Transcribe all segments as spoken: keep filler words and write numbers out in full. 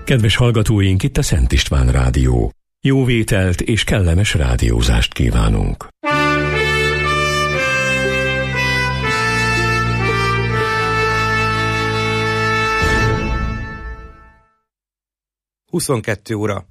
Kedves hallgatóink, itt a Szent István Rádió. Jó vételt és kellemes rádiózást kívánunk. huszonkettő óra.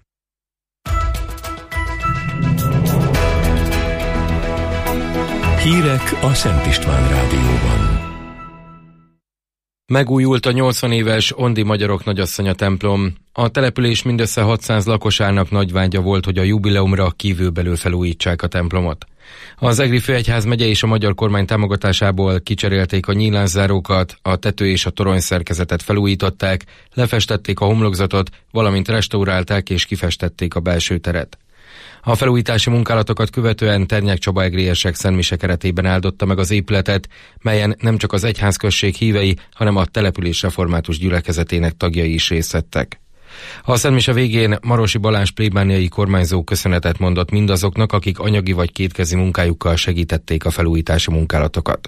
Hírek a Szent István Rádióban. Megújult a nyolcvan éves Ondi Magyarok Nagyasszonya templom. A település mindössze hatszáz lakosának nagy vágya volt, hogy a jubileumra kívülbelül felújítsák a templomot. Az Egri Főegyház megye és a magyar kormány támogatásából kicserélték a nyílászárókat, a tető és a torony szerkezetet felújították, lefestették a homlokzatot, valamint restaurálták és kifestették a belső teret. A felújítási munkálatokat követően Ternyák Csaba egriesek szentmise keretében áldotta meg az épületet, melyen nem csak az egyházközség hívei, hanem a település református gyülekezetének tagjai is részt vettek. A szentmise végén Marosi Balázs plébániai kormányzó köszönetet mondott mindazoknak, akik anyagi vagy kétkezi munkájukkal segítették a felújítási munkálatokat.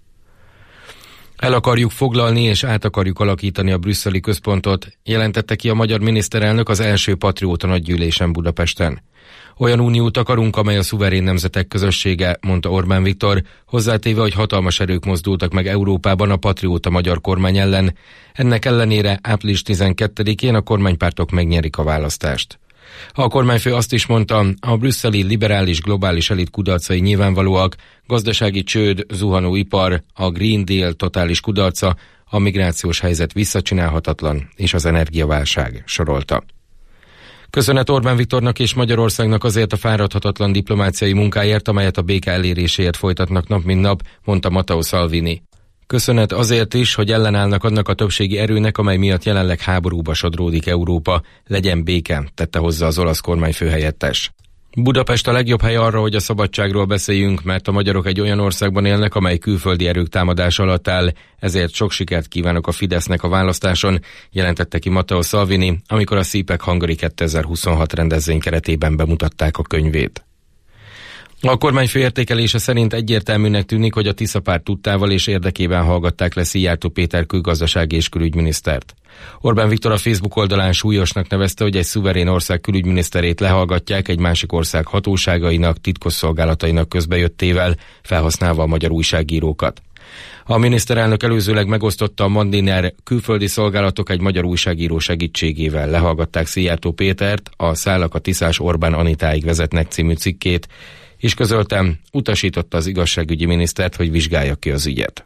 El akarjuk foglalni és át akarjuk alakítani a brüsszeli központot, jelentette ki a magyar miniszterelnök az első patrióta nagygyűlésen Budapesten. Olyan uniót akarunk, amely a szuverén nemzetek közössége, mondta Orbán Viktor, hozzátéve, hogy hatalmas erők mozdultak meg Európában a patrióta magyar kormány ellen. Ennek ellenére április tizenkettedikén a kormánypártok megnyerik a választást. A kormányfő azt is mondta, a brüsszeli liberális globális elit kudarcai nyilvánvalóak, gazdasági csőd, zuhanó ipar, a Green Deal totális kudarca, a migrációs helyzet visszacsinálhatatlan és az energiaválság, sorolta. Köszönet Orbán Viktornak és Magyarországnak azért a fáradhatatlan diplomáciai munkáért, amelyet a béke eléréséért folytatnak nap mint nap, mondta Matteo Salvini. Köszönet azért is, hogy ellenállnak annak a többségi erőnek, amely miatt jelenleg háborúba sodródik Európa, legyen béke, tette hozzá az olasz kormányfő helyettes. Budapest a legjobb hely arra, hogy a szabadságról beszéljünk, mert a magyarok egy olyan országban élnek, amely külföldi erők támadás alatt áll, ezért sok sikert kívánok a Fidesznek a választáson, jelentette ki Matteo Salvini, amikor a Szípek Hungary kétezer-huszonhat rendezvény keretében bemutatták a könyvét. A kormányfő értékelése szerint egyértelműnek tűnik, hogy a Tisza párt tudtával és érdekében hallgatták le Szijjártó Péter külgazdasági és külügyminisztert. Orbán Viktor a Facebook oldalán súlyosnak nevezte, hogy egy szuverén ország külügyminiszterét lehallgatják egy másik ország hatóságainak, titkosszolgálatainak közbejöttével, felhasználva a magyar újságírókat. A miniszterelnök előzőleg megosztotta a Mandiner külföldi szolgálatok egy magyar újságíró segítségével lehallgatták Szijjártó Pétert, a Szállak a Tiszás Orbán Anitáig vezetnek című cikkét, és közöltem, utasította az igazságügyi minisztert, hogy vizsgálja ki az ügyet.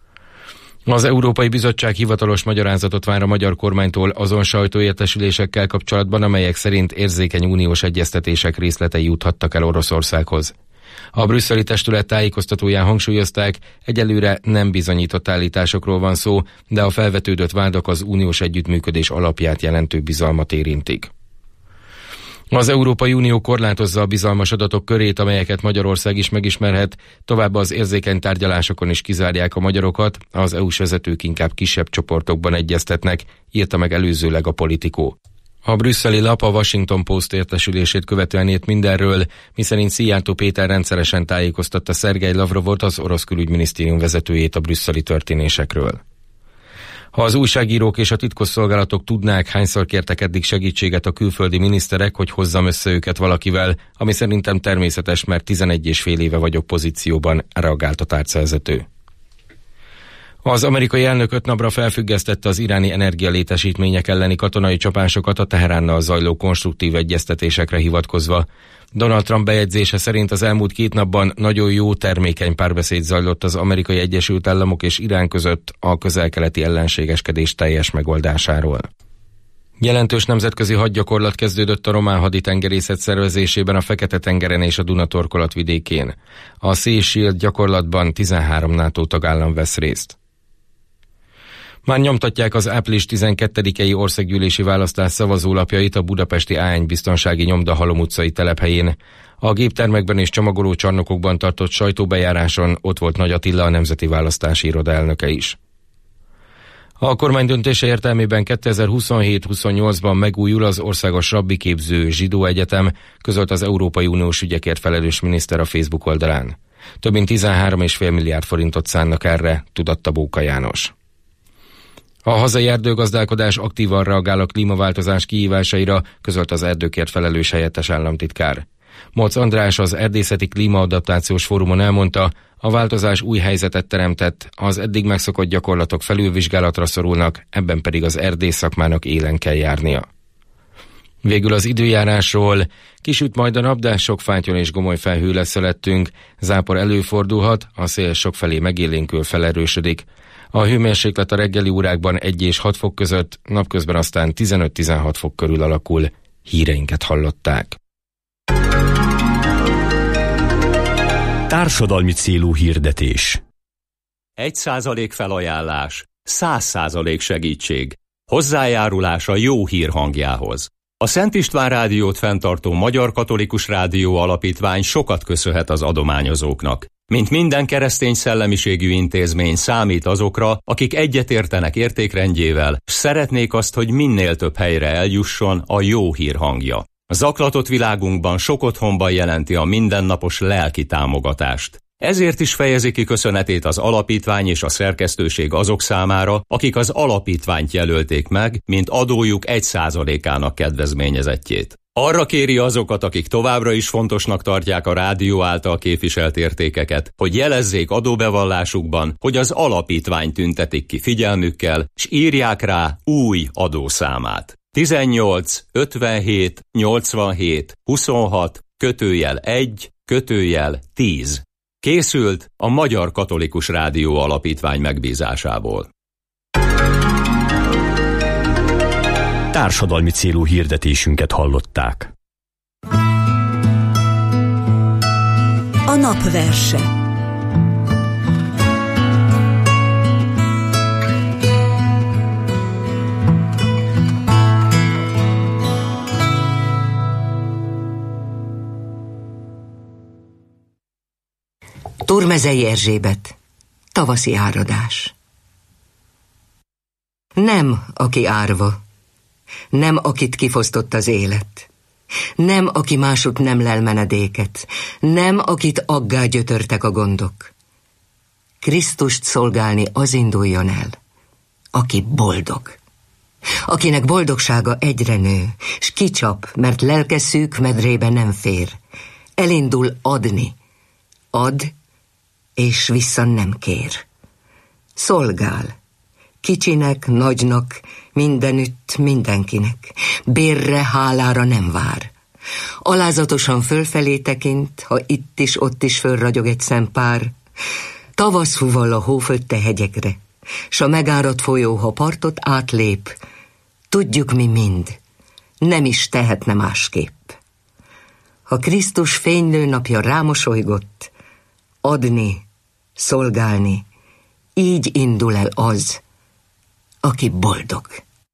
Az Európai Bizottság hivatalos magyarázatot vár a magyar kormánytól azon sajtóértesülésekkel kapcsolatban, amelyek szerint érzékeny uniós egyeztetések részletei juthattak el Oroszországhoz. A brüsszeli testület tájékoztatóján hangsúlyozták, egyelőre nem bizonyított állításokról van szó, de a felvetődött vádak az uniós együttműködés alapját jelentő bizalmat érintik. Az Európai Unió korlátozza a bizalmas adatok körét, amelyeket Magyarország is megismerhet, továbbá az érzékeny tárgyalásokon is kizárják a magyarokat, az é u-s vezetők inkább kisebb csoportokban egyeztetnek, írta meg előzőleg a Politico. A brüsszeli lap a Washington Post értesülését követően írt mindenről, miszerint Szijjártó Péter rendszeresen tájékoztatta Szergej Lavrovot, az orosz külügyminisztérium vezetőjét a brüsszeli történésekről. Ha az újságírók és a titkosszolgálatok tudnák, hányszor kértek eddig segítséget a külföldi miniszterek, hogy hozzam össze őket valakivel, ami szerintem természetes, mert tizenegy és fél éve vagyok pozícióban, reagált a tárcavezető. Az amerikai elnök öt napra felfüggesztette az iráni energialétesítmények elleni katonai csapásokat a Teheránnal zajló konstruktív egyeztetésekre hivatkozva. Donald Trump bejegyzése szerint az elmúlt két napban nagyon jó, termékeny párbeszéd zajlott az Amerikai Egyesült Államok és Irán között a közel-keleti ellenségeskedés teljes megoldásáról. Jelentős nemzetközi hadgyakorlat kezdődött a román haditengerészet szervezésében a Fekete-tengeren és a Duna torkolatvidékén. A Sea Shield gyakorlatban tizenhárom NATO tagállam vesz részt. Már nyomtatják az április tizenkettedikei országgyűlési választás szavazólapjait a budapesti á egy biztonsági nyomda Halom utcai telephelyén. A géptermekben és csomagoló csarnokokban tartott sajtóbejáráson ott volt Nagy Attila, a Nemzeti Választási Iroda elnöke is. A kormány döntése értelmében kétezer-huszonhét-huszonnyolcban megújul az Országos Rabbiképző Zsidó Egyetem, közölt az Európai Uniós ügyekért felelős miniszter a Facebook oldalán. Több mint tizenhárom egész öt milliárd forintot szánnak erre, tudatta Bóka János. A hazai erdőgazdálkodás aktívan reagál a klímaváltozás kihívásaira, közölt az erdőkért felelős helyettes államtitkár. Mocz András az Erdészeti Klímaadaptációs Fórumon elmondta, a változás új helyzetet teremtett, az eddig megszokott gyakorlatok felülvizsgálatra szorulnak, ebben pedig az erdész szakmának élen kell járnia. Végül az időjárásról. Kisüt majd a nap, de sok fátyol és gomoly felhő lesz felettünk. Zápor előfordulhat, a szél sokfelé megélénkül, felerősödik. A hőmérséklet a reggeli órákban egy és hat fok között, napközben aztán tizenöt-tizenhat fok körül alakul. Híreinket hallották. Társadalmi célú hirdetés. Egy százalék felajánlás, száz százalék segítség. Hozzájárulás a jó hír hangjához. A Szent István Rádiót fenntartó Magyar Katolikus Rádió Alapítvány sokat köszönhet az adományozóknak. Mint minden keresztény szellemiségű intézmény számít azokra, akik egyetértenek értékrendjével, s szeretnék azt, hogy minél több helyre eljusson a jó hír hangja. A zaklatott világunkban sok otthonban jelenti a mindennapos lelki támogatást. Ezért is fejezi ki köszönetét az alapítvány és a szerkesztőség azok számára, akik az alapítványt jelölték meg, mint adójuk egy százalékának kedvezményezettjét. Arra kéri azokat, akik továbbra is fontosnak tartják a rádió által képviselt értékeket, hogy jelezzék adóbevallásukban, hogy az alapítvány tüntetik ki figyelmükkel, s írják rá új adószámát. tizennyolc ötvenhét nyolcvanhét huszonhat kötőjel egy kötőjel tíz. Készült a Magyar Katolikus Rádió Alapítvány megbízásából. Társadalmi célú hirdetésünket hallották. A napverse. Turmezei Erzsébet. Tavaszi áradás. Nem, aki árva, nem, akit kifosztott az élet, nem, aki másút nem lel menedéket, nem, akit aggá gyötörtek a gondok. Krisztust szolgálni az induljon el, aki boldog, akinek boldogsága egyre nő, s kicsap, mert lelke szűk medrébe nem fér. Elindul adni, ad, és vissza nem kér. Szolgál, kicsinek, nagynak, mindenütt, mindenkinek. Bérre, hálára nem vár. Alázatosan fölfelé tekint, ha itt is, ott is fölragyog egy szempár. Tavasz huval a hófötte hegyekre, s a megáradt folyó, ha partot átlép, tudjuk mi mind, nem is tehetne másképp. Ha Krisztus fénylő napja rámosolygott, adni, szolgálni, így indul el az, aki boldog.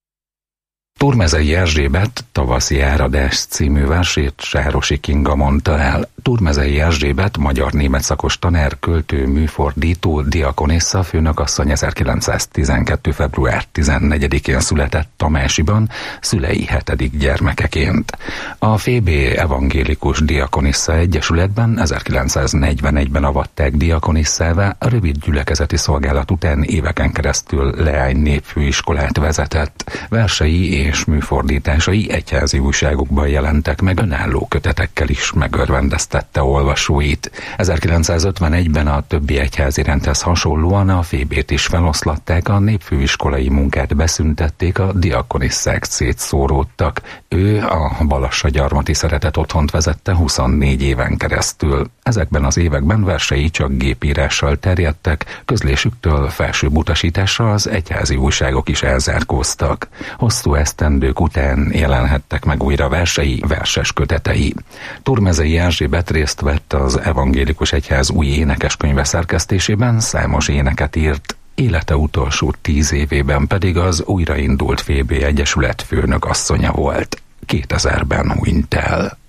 Turmezei Erzsébet Tavaszi áradás című versét Sárosi Kinga mondta el. Turmezei Erzsébet magyar-német szakos tanár, költő, műfordító, diakonissza, főnökasszony ezerkilencszáztizenkettő. február tizennegyedikén született Tamásiban, szülei hetedik gyermekeként. A fé bé Evangélikus Diakonissza Egyesületben ezerkilencszáznegyvenegyben avatták diakonisszává, a rövid gyülekezeti szolgálat után éveken keresztül leány népfőiskolát vezetett. Versei és műfordításai egyházi újságokban jelentek meg, önálló kötetekkel is megörvendeztette olvasóit. ezerkilencszázötvenegyben a többi egyházi rendhez hasonlóan a fé bét is feloszlatták, a népfőiskolai munkát beszüntették, a diakonisszák szétszóródtak. Ő a Balassagyarmati Szeretet Otthont vezette huszonnégy éven keresztül. Ezekben az években versei csak gépírással terjedtek, közlésüktől felsőbb utasításra az egyházi újságok is elzárkóztak. Hosszú esztendők után jelenhettek meg újra versei, verses kötetei. Turmezei Erzsébet részt vett az Evangélikus Egyház új énekeskönyve szerkesztésében, számos éneket írt, élete utolsó tíz évében pedig az újraindult fé bé Egyesület főnök asszonya volt. kétezerben hunyt el.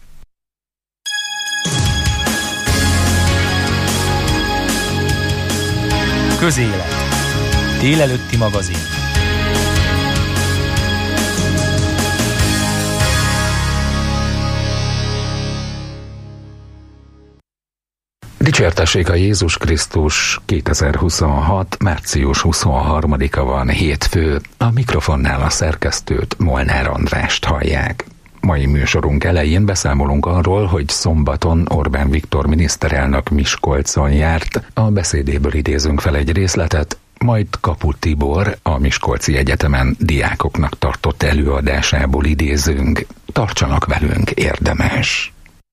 Közélet. Délelőtti magazin. Dicsértessék a Jézus Krisztus. kétezer-huszonhat. március huszonharmadika van, hétfő. A mikrofonnál a szerkesztőt, Molnár Andrást hallják. Mai műsorunk elején beszámolunk arról, hogy szombaton Orbán Viktor miniszterelnök Miskolcon járt. A beszédéből idézünk fel egy részletet, majd Kapu Tibor, a Miskolci Egyetemen diákoknak tartott előadásából idézünk. Tartsanak velünk, érdemes!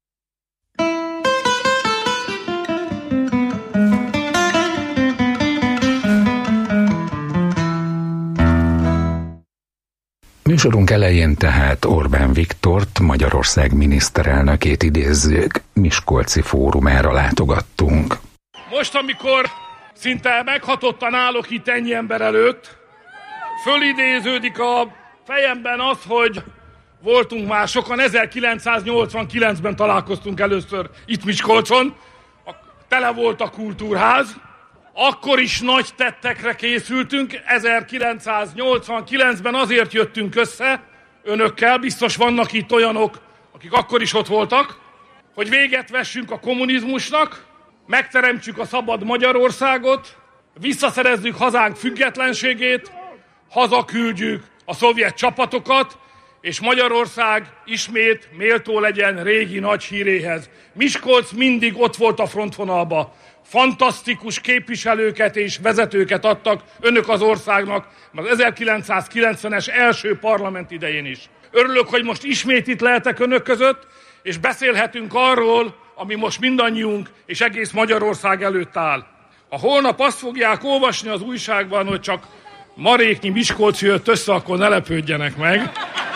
Műsorunk elején tehát Orbán Viktort, Magyarország miniszterelnökét idézzük, Miskolci fórumára látogattunk. Most, amikor szinte meghatottan állok itt ennyi ember előtt, fölidéződik a fejemben az, hogy voltunk már sokan, ezerkilencszáznyolcvankilencben találkoztunk először itt Miskolcon, tele volt a kultúrház, akkor is nagy tettekre készültünk, ezerkilencszáznyolcvankilencben azért jöttünk össze önökkel, biztos vannak itt olyanok, akik akkor is ott voltak, hogy véget vessünk a kommunizmusnak, megteremtsük a szabad Magyarországot, visszaszerezzük hazánk függetlenségét, hazaküldjük a szovjet csapatokat, és Magyarország ismét méltó legyen régi nagy híréhez. Miskolc mindig ott volt a frontvonalba. Fantasztikus képviselőket és vezetőket adtak önök az országnak az ezerkilencszázkilencvenes első parlament idején is. Örülök, hogy most ismét itt lehetek önök között, és beszélhetünk arról, ami most mindannyiunk és egész Magyarország előtt áll. Ha holnap azt fogják olvasni az újságban, hogy csak maréknyi Miskolc jött össze, akkor ne lepődjenek meg.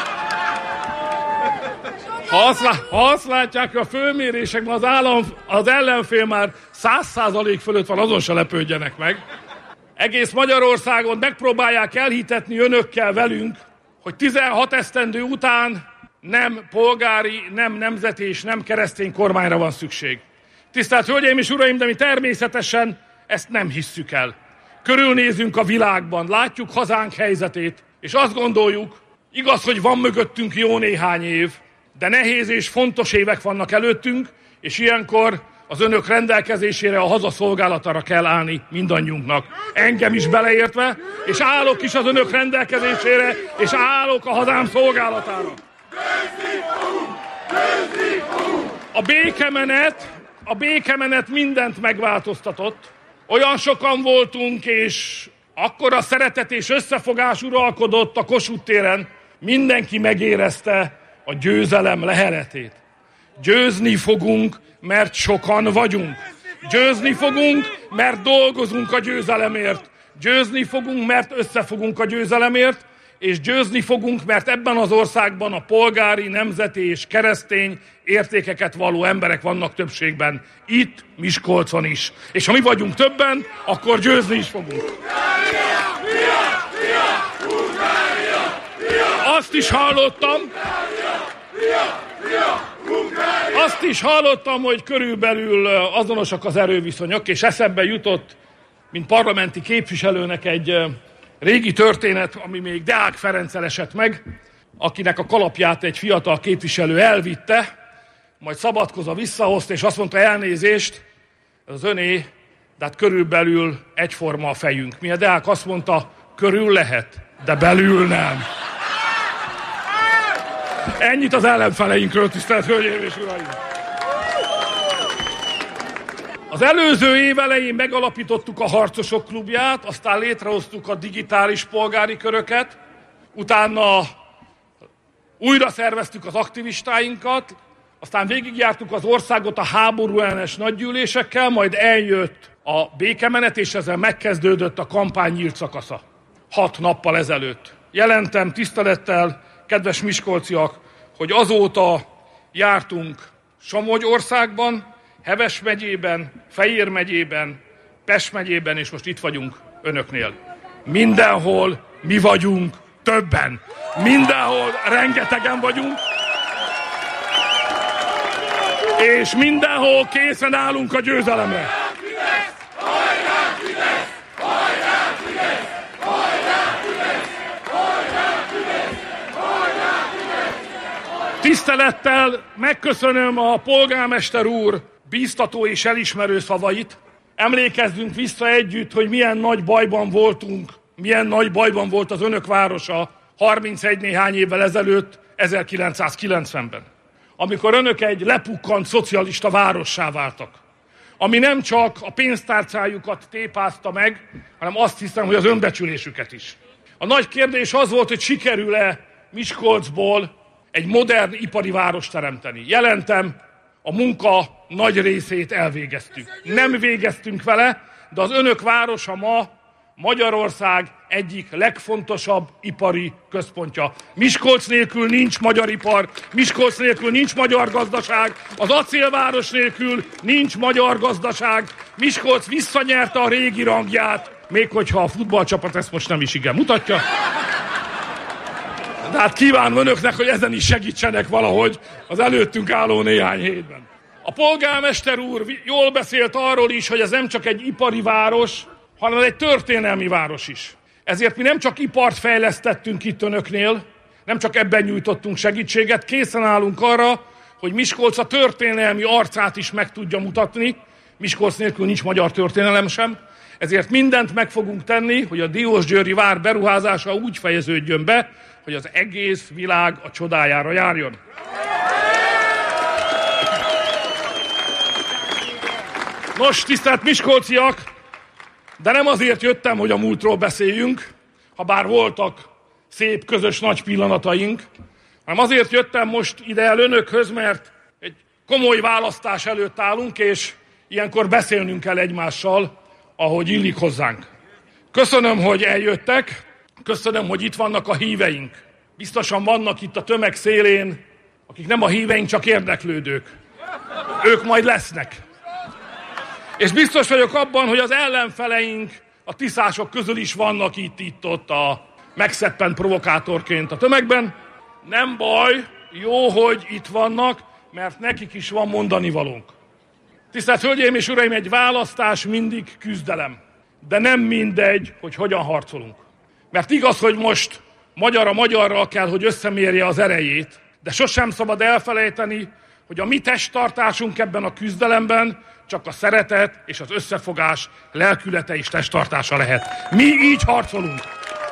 Ha azt, lá- ha azt látják, hogy a fölmérésekben az, állam, az ellenfél már száz százalék fölött van, azon se lepődjenek meg. Egész Magyarországon megpróbálják elhitetni önökkel velünk, hogy tizenhat esztendő után nem polgári, nem nemzeti és nem keresztény kormányra van szükség. Tisztelt Hölgyeim és Uraim, de mi természetesen ezt nem hisszük el. Körülnézünk a világban, látjuk hazánk helyzetét, és azt gondoljuk, igaz, hogy van mögöttünk jó néhány év, de nehéz és fontos évek vannak előttünk, és ilyenkor az önök rendelkezésére, a haza szolgálatára kell állni mindannyiunknak. Engem is beleértve, és állok is az önök rendelkezésére, és állok a hazám szolgálatára. A békemenet, a békemenet mindent megváltoztatott. Olyan sokan voltunk, és akkora szeretet és összefogás uralkodott a Kossuth téren, mindenki megérezte a győzelem leheletét. Győzni fogunk, mert sokan vagyunk. Győzni fogunk, mert dolgozunk a győzelemért. Győzni fogunk, mert összefogunk a győzelemért, és győzni fogunk, mert ebben az országban a polgári, nemzeti és keresztény értékeket valló emberek vannak többségben. Itt, Miskolcon is. És ha mi vagyunk többen, akkor győzni is fogunk. Azt is hallottam, azt is hallottam, hogy körülbelül azonosak az erőviszonyok, és eszembe jutott, mint parlamenti képviselőnek egy régi történet, ami még Deák Ferenccel esett meg, akinek a kalapját egy fiatal képviselő elvitte, majd Szabadkoza visszahozta, és azt mondta, elnézést, ez az öné, de hát körülbelül egyforma a fejünk. Mire Deák azt mondta, körül lehet, de belül nem. Ennyit az ellenfeleinkről, tisztelt Hölgyeim és Uraim! Az előző év elején megalapítottuk a Harcosok Klubját, aztán létrehoztuk a digitális polgári köröket, utána újra szerveztük az aktivistáinkat, aztán végigjártuk az országot a háború ellenes nagygyűlésekkel, majd eljött a békemenet, és ezzel megkezdődött a kampány nyílt szakasza. Hat nappal ezelőtt. Jelentem tisztelettel, kedves miskolciak, hogy azóta jártunk Somogyországban, Heves megyében, Fejér megyében, Pest megyében, és most itt vagyunk önöknél. Mindenhol mi vagyunk többen. Mindenhol rengetegen vagyunk. És mindenhol készen állunk a győzelemre. Tisztelettel megköszönöm a polgármester úr bíztató és elismerő szavait. Emlékezzünk vissza együtt, hogy milyen nagy bajban voltunk, milyen nagy bajban volt az önök városa harmincegy néhány évvel ezelőtt, ezerkilencszázkilencvenben. Amikor önök egy lepukkant szocialista várossá váltak. Ami nem csak a pénztárcájukat tépázta meg, hanem azt hiszem, hogy az önbecsülésüket is. A nagy kérdés az volt, hogy sikerül-e Miskolcból egy modern ipari várost teremteni. Jelentem, a munka nagy részét elvégeztük. Nem végeztünk vele, de az önök városa ma Magyarország egyik legfontosabb ipari központja. Miskolc nélkül nincs magyar ipar, Miskolc nélkül nincs magyar gazdaság, az acélváros nélkül nincs magyar gazdaság, Miskolc visszanyerte a régi rangját, még hogyha a futballcsapat ezt most nem is igen mutatja. De hát kívánom önöknek, hogy ezen is segítsenek valahogy az előttünk álló néhány hétben. A polgármester úr jól beszélt arról is, hogy ez nem csak egy ipari város, hanem egy történelmi város is. Ezért mi nem csak ipart fejlesztettünk itt önöknél, nem csak ebben nyújtottunk segítséget, készen állunk arra, hogy Miskolc a történelmi arcát is meg tudja mutatni. Miskolc nélkül nincs magyar történelem sem, ezért mindent meg fogunk tenni, hogy a Diósgyőri vár beruházása úgy fejeződjön be, hogy az egész világ a csodájára járjon. Nos, tisztelt miskolciak, de nem azért jöttem, hogy a múltról beszéljünk, ha bár voltak szép, közös nagy pillanataink, hanem azért jöttem most ide el önökhöz, mert egy komoly választás előtt állunk, és ilyenkor beszélnünk kell egymással, ahogy illik hozzánk. Köszönöm, hogy eljöttek, köszönöm, hogy itt vannak a híveink. Biztosan vannak itt a tömeg szélén, akik nem a híveink, csak érdeklődők. Ők majd lesznek. És biztos vagyok abban, hogy az ellenfeleink a tiszások közül is vannak itt-itt-ott a megszeppent provokátorként a tömegben. Nem baj, jó, hogy itt vannak, mert nekik is van mondanivalónk. Tisztelt Hölgyeim és Uraim, egy választás mindig küzdelem. De nem mindegy, hogy hogyan harcolunk. Mert igaz, hogy most magyar a magyarral kell, hogy összemérje az erejét, de sosem szabad elfelejteni, hogy a mi testtartásunk ebben a küzdelemben csak a szeretet és az összefogás lelkülete és testtartása lehet. Mi így harcolunk.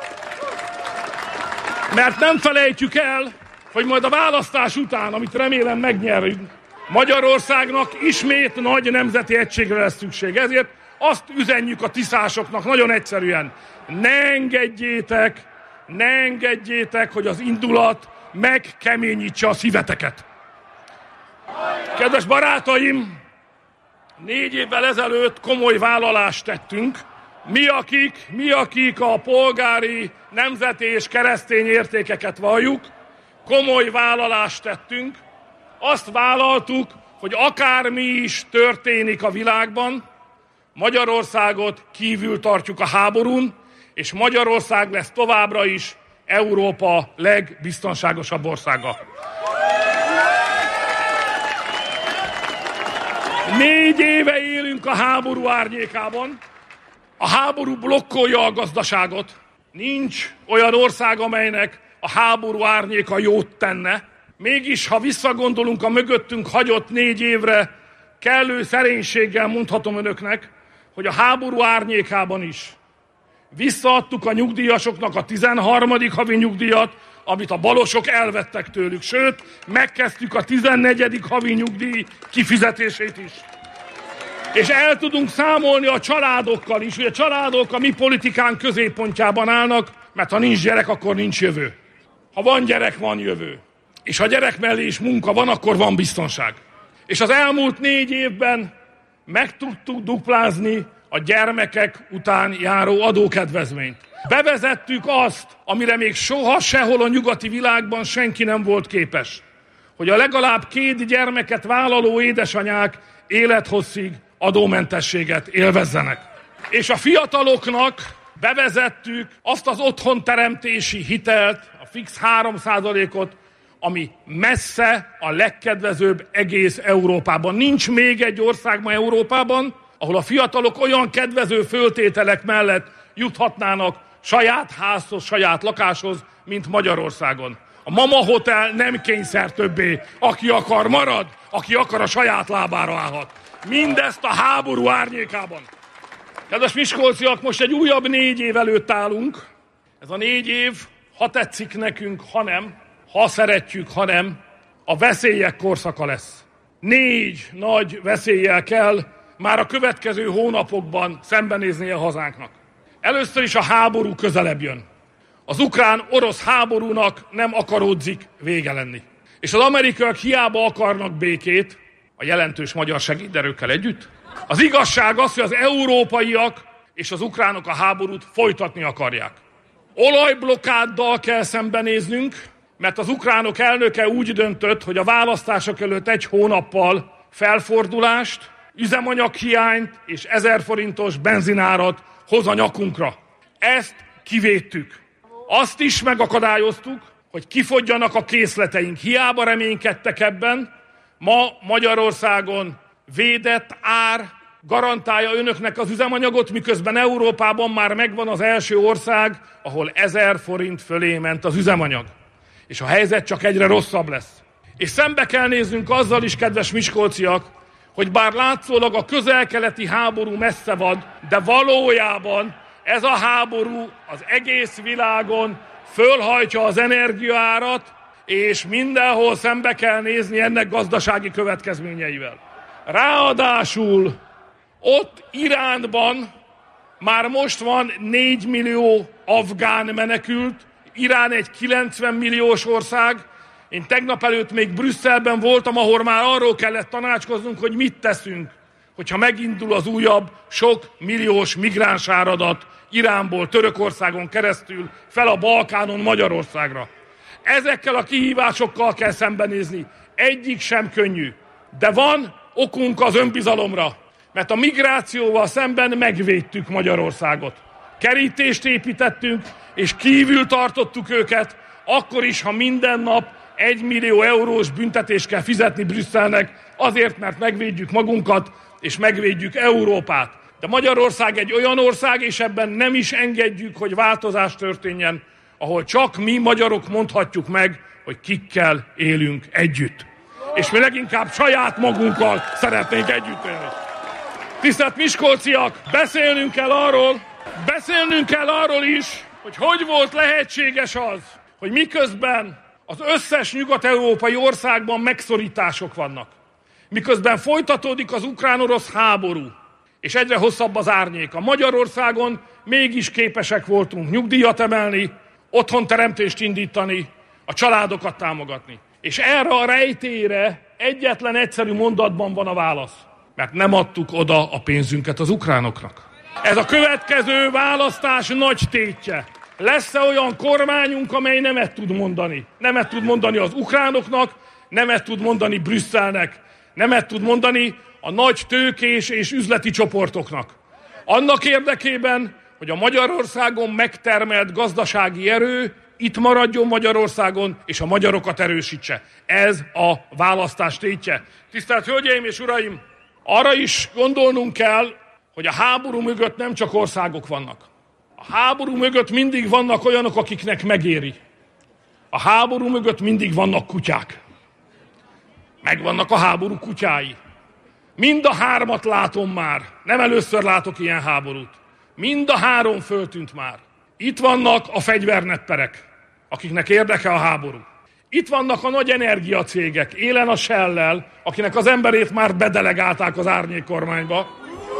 Mert nem felejtjük el, hogy majd a választás után, amit remélem megnyerünk, Magyarországnak ismét nagy nemzeti egységre lesz szükség. Ezért azt üzenjük a tiszásoknak nagyon egyszerűen. Ne engedjétek, ne engedjétek, hogy az indulat megkeményítse a szíveteket. Kedves barátaim, négy évvel ezelőtt komoly vállalást tettünk. Mi akik, mi akik a polgári, nemzeti és keresztény értékeket valljuk, komoly vállalást tettünk. Azt vállaltuk, hogy akármi is történik a világban, Magyarországot kívül tartjuk a háborún, és Magyarország lesz továbbra is Európa legbiztonságosabb országa. Négy éve élünk a háború árnyékában. A háború blokkolja a gazdaságot. Nincs olyan ország, amelynek a háború árnyéka jót tenne. Mégis, ha visszagondolunk a mögöttünk hagyott négy évre, kellő szerénységgel mondhatom önöknek, hogy a háború árnyékában is visszaadtuk a nyugdíjasoknak a tizenharmadik havi nyugdíjat, amit a balosok elvettek tőlük. Sőt, megkezdtük a tizennegyedik havi nyugdíj kifizetését is. És el tudunk számolni a családokkal is, hogy a családok a mi politikánk középpontjában állnak, mert ha nincs gyerek, akkor nincs jövő. Ha van gyerek, van jövő. És ha gyerek mellé is munka van, akkor van biztonság. És az elmúlt négy évben meg tudtuk duplázni a gyermekek után járó adókedvezményt. Bevezettük azt, amire még soha sehol a nyugati világban senki nem volt képes, hogy a legalább két gyermeket vállaló édesanyák élethosszig adómentességet élvezzenek. És a fiataloknak bevezettük azt az otthonteremtési hitelt, a fix három százalékot, ami messze a legkedvezőbb egész Európában. Nincs még egy ország ma Európában, ahol a fiatalok olyan kedvező föltételek mellett juthatnának saját házhoz, saját lakáshoz, mint Magyarországon. A Mama Hotel nem kényszer többé. Aki akar, marad, aki akar, a saját lábára állhat. Mindezt a háború árnyékában. Kedves miskolciak, most egy újabb négy év előtt állunk. Ez a négy év, ha tetszik nekünk, ha nem, ha szeretjük, ha nem, a veszélyek korszaka lesz. Négy nagy veszéllyel kell már a következő hónapokban szembenéznie hazánknak. Először is a háború közelebb jön. Az ukrán-orosz háborúnak nem akaródzik vége lenni. És az amerikaiak hiába akarnak békét, a jelentős magyar segéderőkkel együtt. Az igazság az, hogy az európaiak és az ukránok a háborút folytatni akarják. Olajblokkáddal kell szembenéznünk, mert az ukránok elnöke úgy döntött, hogy a választások előtt egy hónappal felfordulást, üzemanyaghiányt és ezer forintos benzinárat hoz a nyakunkra. Ezt kivédtük. Azt is megakadályoztuk, hogy kifogjanak a készleteink. Hiába reménykedtek ebben, ma Magyarországon védett ár garantálja önöknek az üzemanyagot, miközben Európában már megvan az első ország, ahol ezer forint fölé ment az üzemanyag. És a helyzet csak egyre rosszabb lesz. És szembe kell néznünk azzal is, kedves miskolciak, hogy bár látszólag a közel-keleti háború messze van, de valójában ez a háború az egész világon fölhajtja az energiaárat, és mindenhol szembe kell nézni ennek gazdasági következményeivel. Ráadásul ott Iránban már most van négy millió afgán menekült, Irán egy kilencven milliós ország. Én tegnap előtt még Brüsszelben voltam, ahol már arról kellett tanácskoznunk, hogy mit teszünk, hogyha megindul az újabb sok milliós migránsáradat Iránból, Törökországon keresztül fel a Balkánon Magyarországra. Ezekkel a kihívásokkal kell szembenézni. Egyik sem könnyű, de van okunk az önbizalomra, mert a migrációval szemben megvédtük Magyarországot. Kerítést építettünk, és kívül tartottuk őket, akkor is, ha minden nap egy millió eurós büntetést kell fizetni Brüsszelnek, azért, mert megvédjük magunkat, és megvédjük Európát. De Magyarország egy olyan ország, és ebben nem is engedjük, hogy változás történjen, ahol csak mi magyarok mondhatjuk meg, hogy kikkel élünk együtt. És mi leginkább saját magunkkal szeretnénk együtt élni. Tisztelt miskolciak, beszélnünk kell arról, beszélnünk kell arról is, hogy hogy volt lehetséges az, hogy miközben az összes nyugat-európai országban megszorítások vannak, miközben folytatódik az ukrán-orosz háború, és egyre hosszabb az árnyéka. Magyarországon mégis képesek voltunk nyugdíjat emelni, otthonteremtést indítani, a családokat támogatni. És erre a rejtélyre egyetlen egyszerű mondatban van a válasz. Mert nem adtuk oda a pénzünket az ukránoknak. Ez a következő választás nagy tétje. Lesz-e olyan kormányunk, amely nemet tud mondani? Nemet tud mondani az ukránoknak, nemet tud mondani Brüsszelnek, nemet tud mondani a nagy tőkés és üzleti csoportoknak. Annak érdekében, hogy a Magyarországon megtermelt gazdasági erő itt maradjon Magyarországon, és a magyarokat erősítse. Ez a választás tétje. Tisztelt Hölgyeim és Uraim, arra is gondolnunk kell, hogy a háború mögött nem csak országok vannak. A háború mögött mindig vannak olyanok, akiknek megéri. A háború mögött mindig vannak kutyák. Megvannak a háború kutyái. Mind a hármat látom már. Nem először látok ilyen háborút. Mind a három föltűnt már. Itt vannak a fegyvernepperek, akiknek érdeke a háború. Itt vannak a nagy energiacégek, élen a Shell-lel, akinek az emberét már bedelegálták az árnyékkormányba,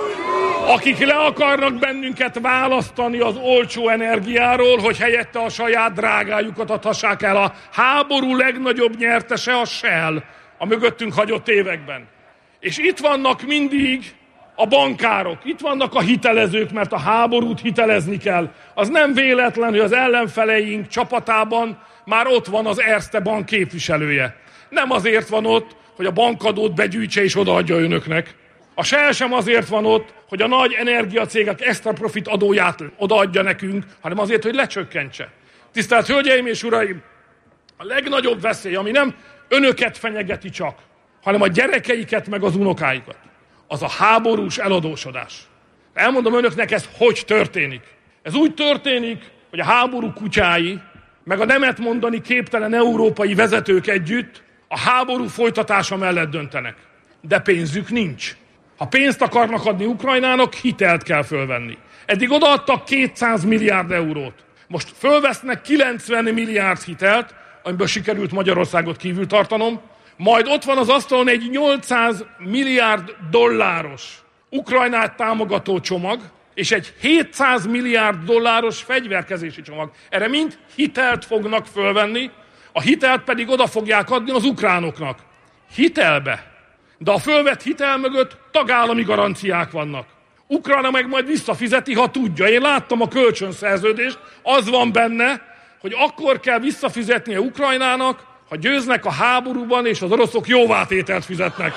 akik le akarnak bennünket választani az olcsó energiáról, hogy helyette a saját drágájukat adhassák el. A háború legnagyobb nyertese a Shell a mögöttünk hagyott években. És itt vannak mindig a bankárok, itt vannak a hitelezők, mert a háborút hitelezni kell. Az nem véletlen, hogy az ellenfeleink csapatában már ott van az Erste Bank képviselője. Nem azért van ott, hogy a bankadót begyűjtse és odaadja önöknek. A Shell sem azért van ott, hogy a nagy energiacégek extra profit adóját odaadja nekünk, hanem azért, hogy lecsökkentse. Tisztelt Hölgyeim és Uraim, a legnagyobb veszély, ami nem önöket fenyegeti csak, hanem a gyerekeiket meg az unokáikat, az a háborús eladósodás. Elmondom önöknek, ez hogy történik. Ez úgy történik, hogy a háború kutyái meg a nemet mondani képtelen európai vezetők együtt a háború folytatása mellett döntenek. De pénzük nincs. Ha pénzt akarnak adni Ukrajnának, hitelt kell fölvenni. Eddig odaadtak kétszáz milliárd eurót. Most fölvesznek kilencven milliárd hitelt, amiből sikerült Magyarországot kívül tartanom, majd ott van az asztalon egy nyolcszáz milliárd dolláros Ukrajnát támogató csomag, és egy hétszáz milliárd dolláros fegyverkezési csomag. Erre mind hitelt fognak fölvenni, a hitelt pedig oda fogják adni az ukránoknak. Hitelbe. De a fölvett hitel mögött tagállami garanciák vannak. Ukrajna meg majd visszafizeti, ha tudja. Én láttam a kölcsönszerződést, az van benne, hogy akkor kell visszafizetnie Ukrajnának, ha győznek a háborúban, és az oroszok jóvátételt fizetnek.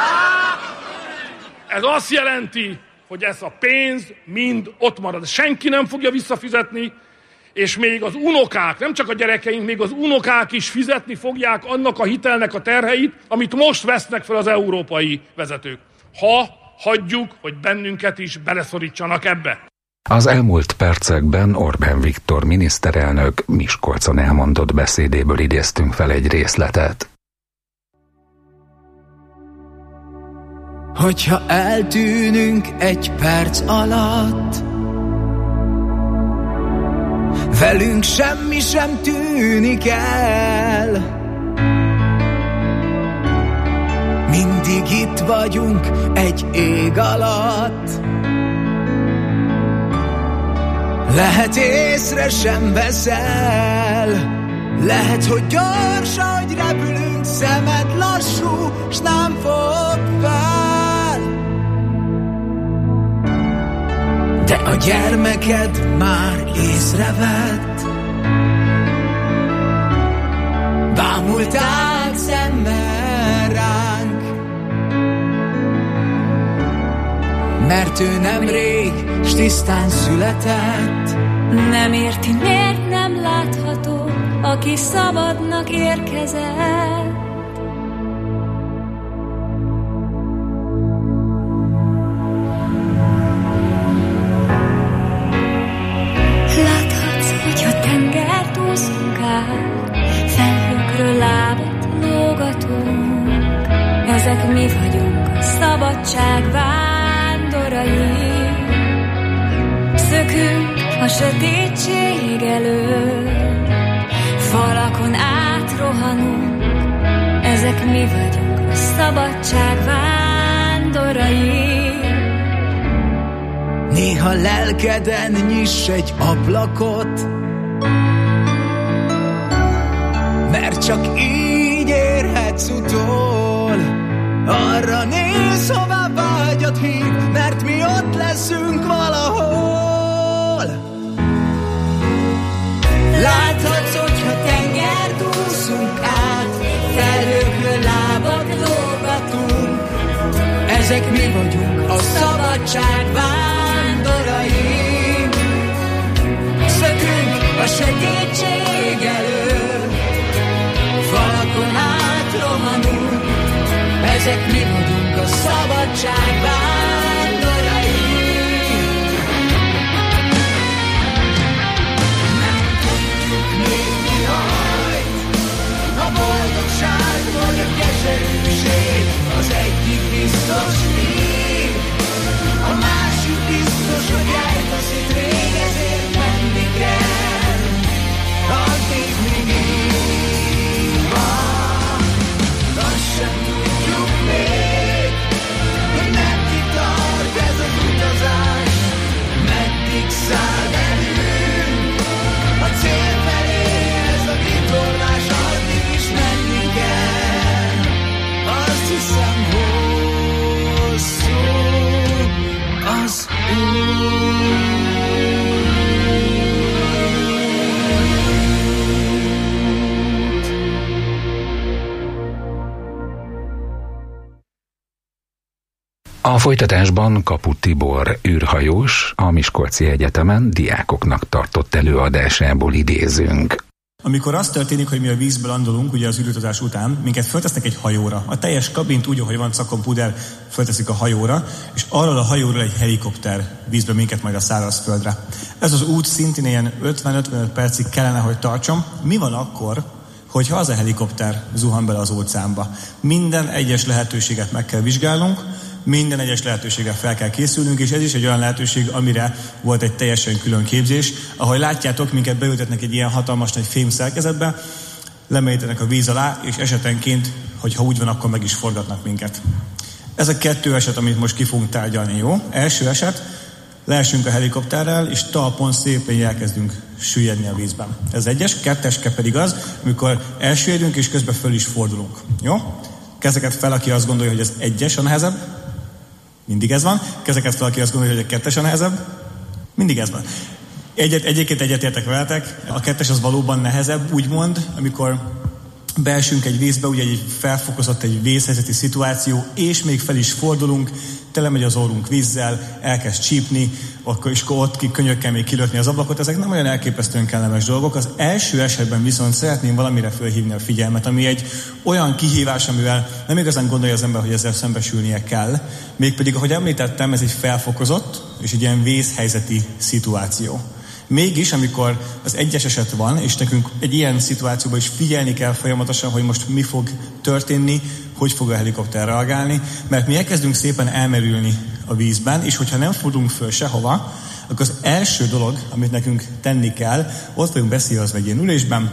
Ez azt jelenti, hogy ez a pénz mind ott marad. Senki nem fogja visszafizetni, és még az unokák, nem csak a gyerekeink, még az unokák is fizetni fogják annak a hitelnek a terheit, amit most vesznek fel az európai vezetők. Ha hagyjuk, hogy bennünket is beleszorítsanak ebbe. Az elmúlt percekben Orbán Viktor miniszterelnök Miskolcon elmondott beszédéből idéztünk fel egy részletet. Hogyha eltűnünk egy perc alatt, velünk semmi sem tűnik el. Mindig itt vagyunk egy ég alatt, lehet észre sem veszel. Lehet, hogy gyors, ahogy repülünk, szemed lassú, s nem fog fel. De a gyermeked már észrevett, bámult át szemmel ránk, mert ő nemrég s tisztán született. Nem érti, miért nem látható, aki szabadnak érkezett. Láthatsz, hogyha tengert úszunk át, felhőkről lábat lógatunk. Ezek mi vagyunk, a szabadság vándorai. Szökünk a sötétség elől, falakon átrohanunk, ezek mi vagyunk, a szabadság vándorai. Néha lelkeden nyiss egy ablakot, mert csak így érhetsz utol. Arra nézz, hová vágyat hív, mert mi ott leszünk valahol. Láthatsz, hogyha tengert úszunk át, felhőkről lábat lógatunk. Ezek mi vagyunk, a szabadság vándorai. Szökünk a sötétség elől, falakon átrohanunk. Ezek mi vagyunk, a szabadság vándorai. Nem tudjuk még mi hajt, a boldogság vagy a keserűség. Az egyik biztos még, a másik biztos, hogy elvesz itt rég, ezért menni kell, addig még így van. Azt sem tudjuk még, hogy meddig tart ez az utazás, meddig száll velünk a cél felé, ez a vitorlás, addig is menni kell. Azt hiszem, hosszú az út. A folytatásban Kaput Tibor űrhajós, a Miskolci Egyetemen diákoknak tartott előadásából idézünk. amikor az történik, hogy mi a vízbe landolunk, ugye az űrutazás után, minket föltesznek egy hajóra. A teljes kabint úgy, ahogy van szakon puder, fölteszik a hajóra, és arról a hajóról egy helikopter vízbe minket majd a szárazföldre. Ez az út szintén ilyen ötven-ötvenöt percig kellene, hogy tartson. Mi van akkor, hogyha az a helikopter zuhan bele az óceánba? Minden egyes lehetőséget meg kell vizsgálnunk, minden egyes lehetőséggel fel kell készülnünk, és ez is egy olyan lehetőség, amire volt egy teljesen külön képzés. Ahogy látjátok, minket beültetnek egy ilyen hatalmas nagy fém szerkezetbe, lemerítenek a víz alá, és esetenként, hogyha úgy van, akkor meg is forgatnak minket. Ez a kettő eset, amit most ki fogunk tárgyalni, jó? Első eset, leesünk a helikopterrel, és talpon szépen elkezdünk süllyedni a vízben. Ez egyes, ketteske pedig az, amikor elsüllyedünk, és közben föl is fordulunk. Jó? Kezeket fel, aki azt gondolja, hogy ez egyes a nehezebb. Mindig ez van. Kezeket fel, aki azt gondolja, hogy a kettes a nehezebb. Mindig ez van. Egyet, egyébként egyetértek veletek. A kettes az valóban nehezebb, úgymond, amikor beesünk egy vízbe, ugye egy felfokozott, egy vészhelyzeti szituáció, és még fel is fordulunk, telemegy az orrunk vízzel, elkezd csípni, akkor is ott ki könyökkel még kilökni az ablakot. Ezek nem olyan elképesztően kellemes dolgok. Az első esetben viszont szeretném valamire felhívni a figyelmet, ami egy olyan kihívás, amivel nem igazán gondolja az ember, hogy ezzel szembesülnie kell. Mégpedig, ahogy említettem, ez egy felfokozott és egy ilyen vészhelyzeti szituáció. Mégis, amikor az egyes eset van, és nekünk egy ilyen szituációban is figyelni kell folyamatosan, hogy most mi fog történni, hogy fog a helikopter reagálni, mert mi elkezdünk szépen elmerülni a vízben, és hogyha nem fordulunk föl sehova, akkor az első dolog, amit nekünk tenni kell, ott vagyunk beszélve egy ilyen ülésben,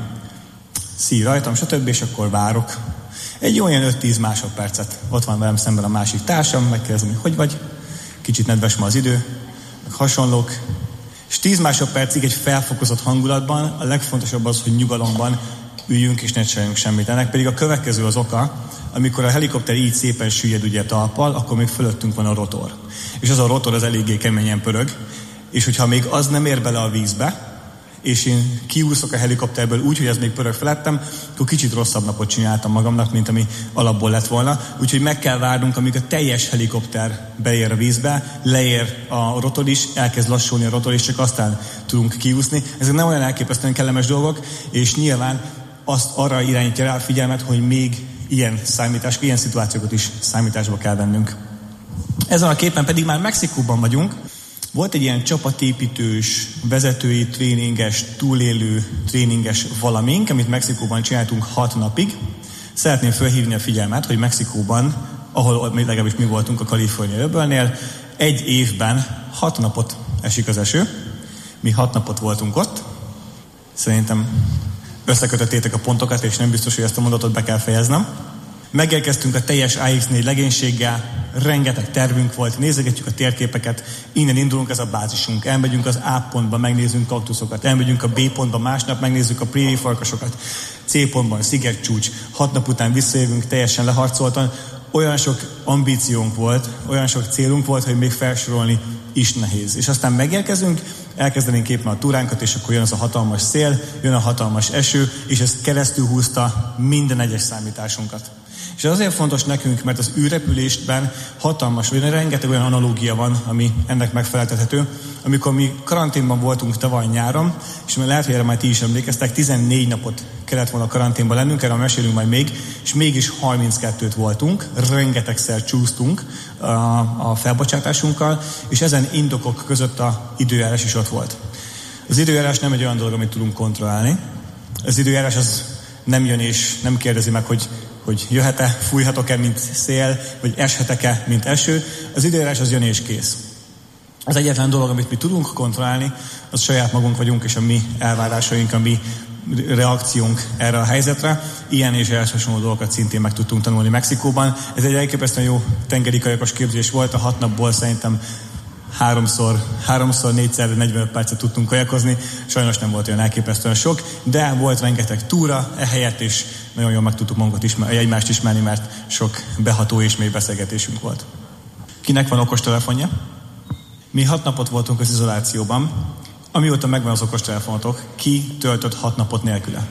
szíj rajtam, stb., és akkor várok. Egy olyan öt-tíz másodpercet. Ott van velem szemben a másik társam, megkérdezem, hogy hogy vagy, kicsit nedves ma az idő, meg hasonlók. És tíz másodpercig egy felfokozott hangulatban a legfontosabb az, hogy nyugalomban üljünk és ne csináljunk semmit. Ennek pedig a következő az oka, amikor a helikopter így szépen süllyed ugye talpal, akkor még fölöttünk van a rotor. És az a rotor az eléggé keményen pörög, és hogyha még az nem ér bele a vízbe, és én kiúszok a helikopterből úgy, hogy ez még pörög felettem, akkor kicsit rosszabb napot csináltam magamnak, mint ami alapból lett volna. Úgyhogy meg kell várnunk, amíg a teljes helikopter beér a vízbe, leér a rotor is, elkezd lassulni a rotor, és csak aztán tudunk kiúszni. Ezek nem olyan elképesztően kellemes dolgok, és nyilván azt arra irányítja rá a figyelmet, hogy még ilyen számítás, ilyen szituációkat is számításba kell vennünk. Ezen a képen pedig már Mexikóban vagyunk. Volt egy ilyen csapatépítős, vezetői tréninges, túlélő tréninges valamink, amit Mexikóban csináltunk hat napig. Szeretném felhívni a figyelmet, hogy Mexikóban, ahol legalábbis mi voltunk a Kalifornia öbölnél, egy évben hat napot esik az eső. Mi hat napot voltunk ott. Szerintem összekötöttétek a pontokat, és nem biztos, hogy ezt a mondatot be kell fejeznem. Megérkeztünk a teljes á iksz négy legénységgel, rengeteg tervünk volt, nézegetjük a térképeket, innen indulunk, ez a bázisunk. Elmegyünk az A pontba, megnézzünk kaktuszokat, elmegyünk a B pontba, másnap megnézzük a préri farkasokat, C pontban szigetcsúcs, hat nap után visszajövünk teljesen leharcoltan. Olyan sok ambíciónk volt, olyan sok célunk volt, hogy még felsorolni is nehéz. És aztán megérkezünk, elkezdenénk éppen a túránkat, és akkor jön az a hatalmas szél, jön a hatalmas eső, és ez keresztül húzta minden egyes számításunkat. És ez azért fontos nekünk, mert az űrrepülésben hatalmas, vagy rengeteg olyan analógia van, ami ennek megfeleltethető. Amikor mi karanténban voltunk tavaly nyáron, és lehet, hogy erre már ti is emlékeztek, tizennégy napot kellett volna karanténban lennünk, erről mesélünk majd még, és mégis harminckettőt voltunk, rengetegszer csúsztunk a, a felbocsátásunkkal, és ezen indokok között a időjárás is ott volt. Az időjárás nem egy olyan dolog, amit tudunk kontrollálni. Az időjárás az nem jön és nem kérdezi meg, hogy hogy jöhet-e, fújhatok-e, mint szél, vagy eshetek-e, mint eső. Az időjárás az jön és kész. Az egyetlen dolog, amit mi tudunk kontrollálni, az saját magunk vagyunk, és a mi elvárásaink, a mi reakciónk erre a helyzetre. Ilyen és ehhez hasonló dolgokat szintén meg tudtunk tanulni Mexikóban. Ez egy elképesztően jó tengeri kajakos képzés volt, a hat napból szerintem háromszor, háromszor, négyszer, negyvenöt percet tudtunk kajakozni. Sajnos nem volt olyan elképesztően sok, de volt rengeteg túra ehelyett, és nagyon jól meg tudtuk magunkat ismer- egymást ismerni, mert sok beható és mély beszélgetésünk volt. Kinek van okostelefonja? Mi hat napot voltunk az izolációban. Amióta megvan az okostelefonotok, ki töltött hat napot nélküle?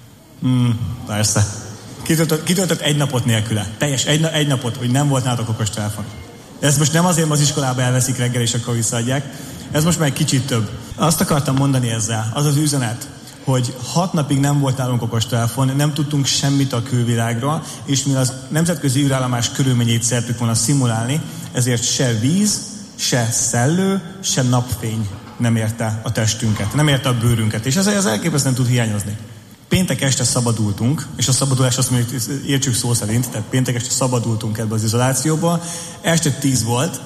Hmm, persze. Ki töltött, ki töltött egy napot nélküle? Teljes egy, egy napot, hogy nem volt nálatok okostelefon. Ezt most nem azért, az iskolába elveszik reggel, és akkor visszaadják. Ez most már egy kicsit több. Azt akartam mondani ezzel, az az üzenet, hogy hat napig nem volt nálunk okostelefon, nem tudtunk semmit a külvilágról, és mivel az nemzetközi űrállomás körülményét szerettük volna szimulálni, ezért se víz, se szellő, se napfény nem érte a testünket, nem érte a bőrünket, és ez, ez elképesztően tud hiányozni. Péntek este szabadultunk, és a szabadulás azt mondjuk, értsük szó szerint, tehát péntek este szabadultunk ebbe az izolációba, este tíz volt,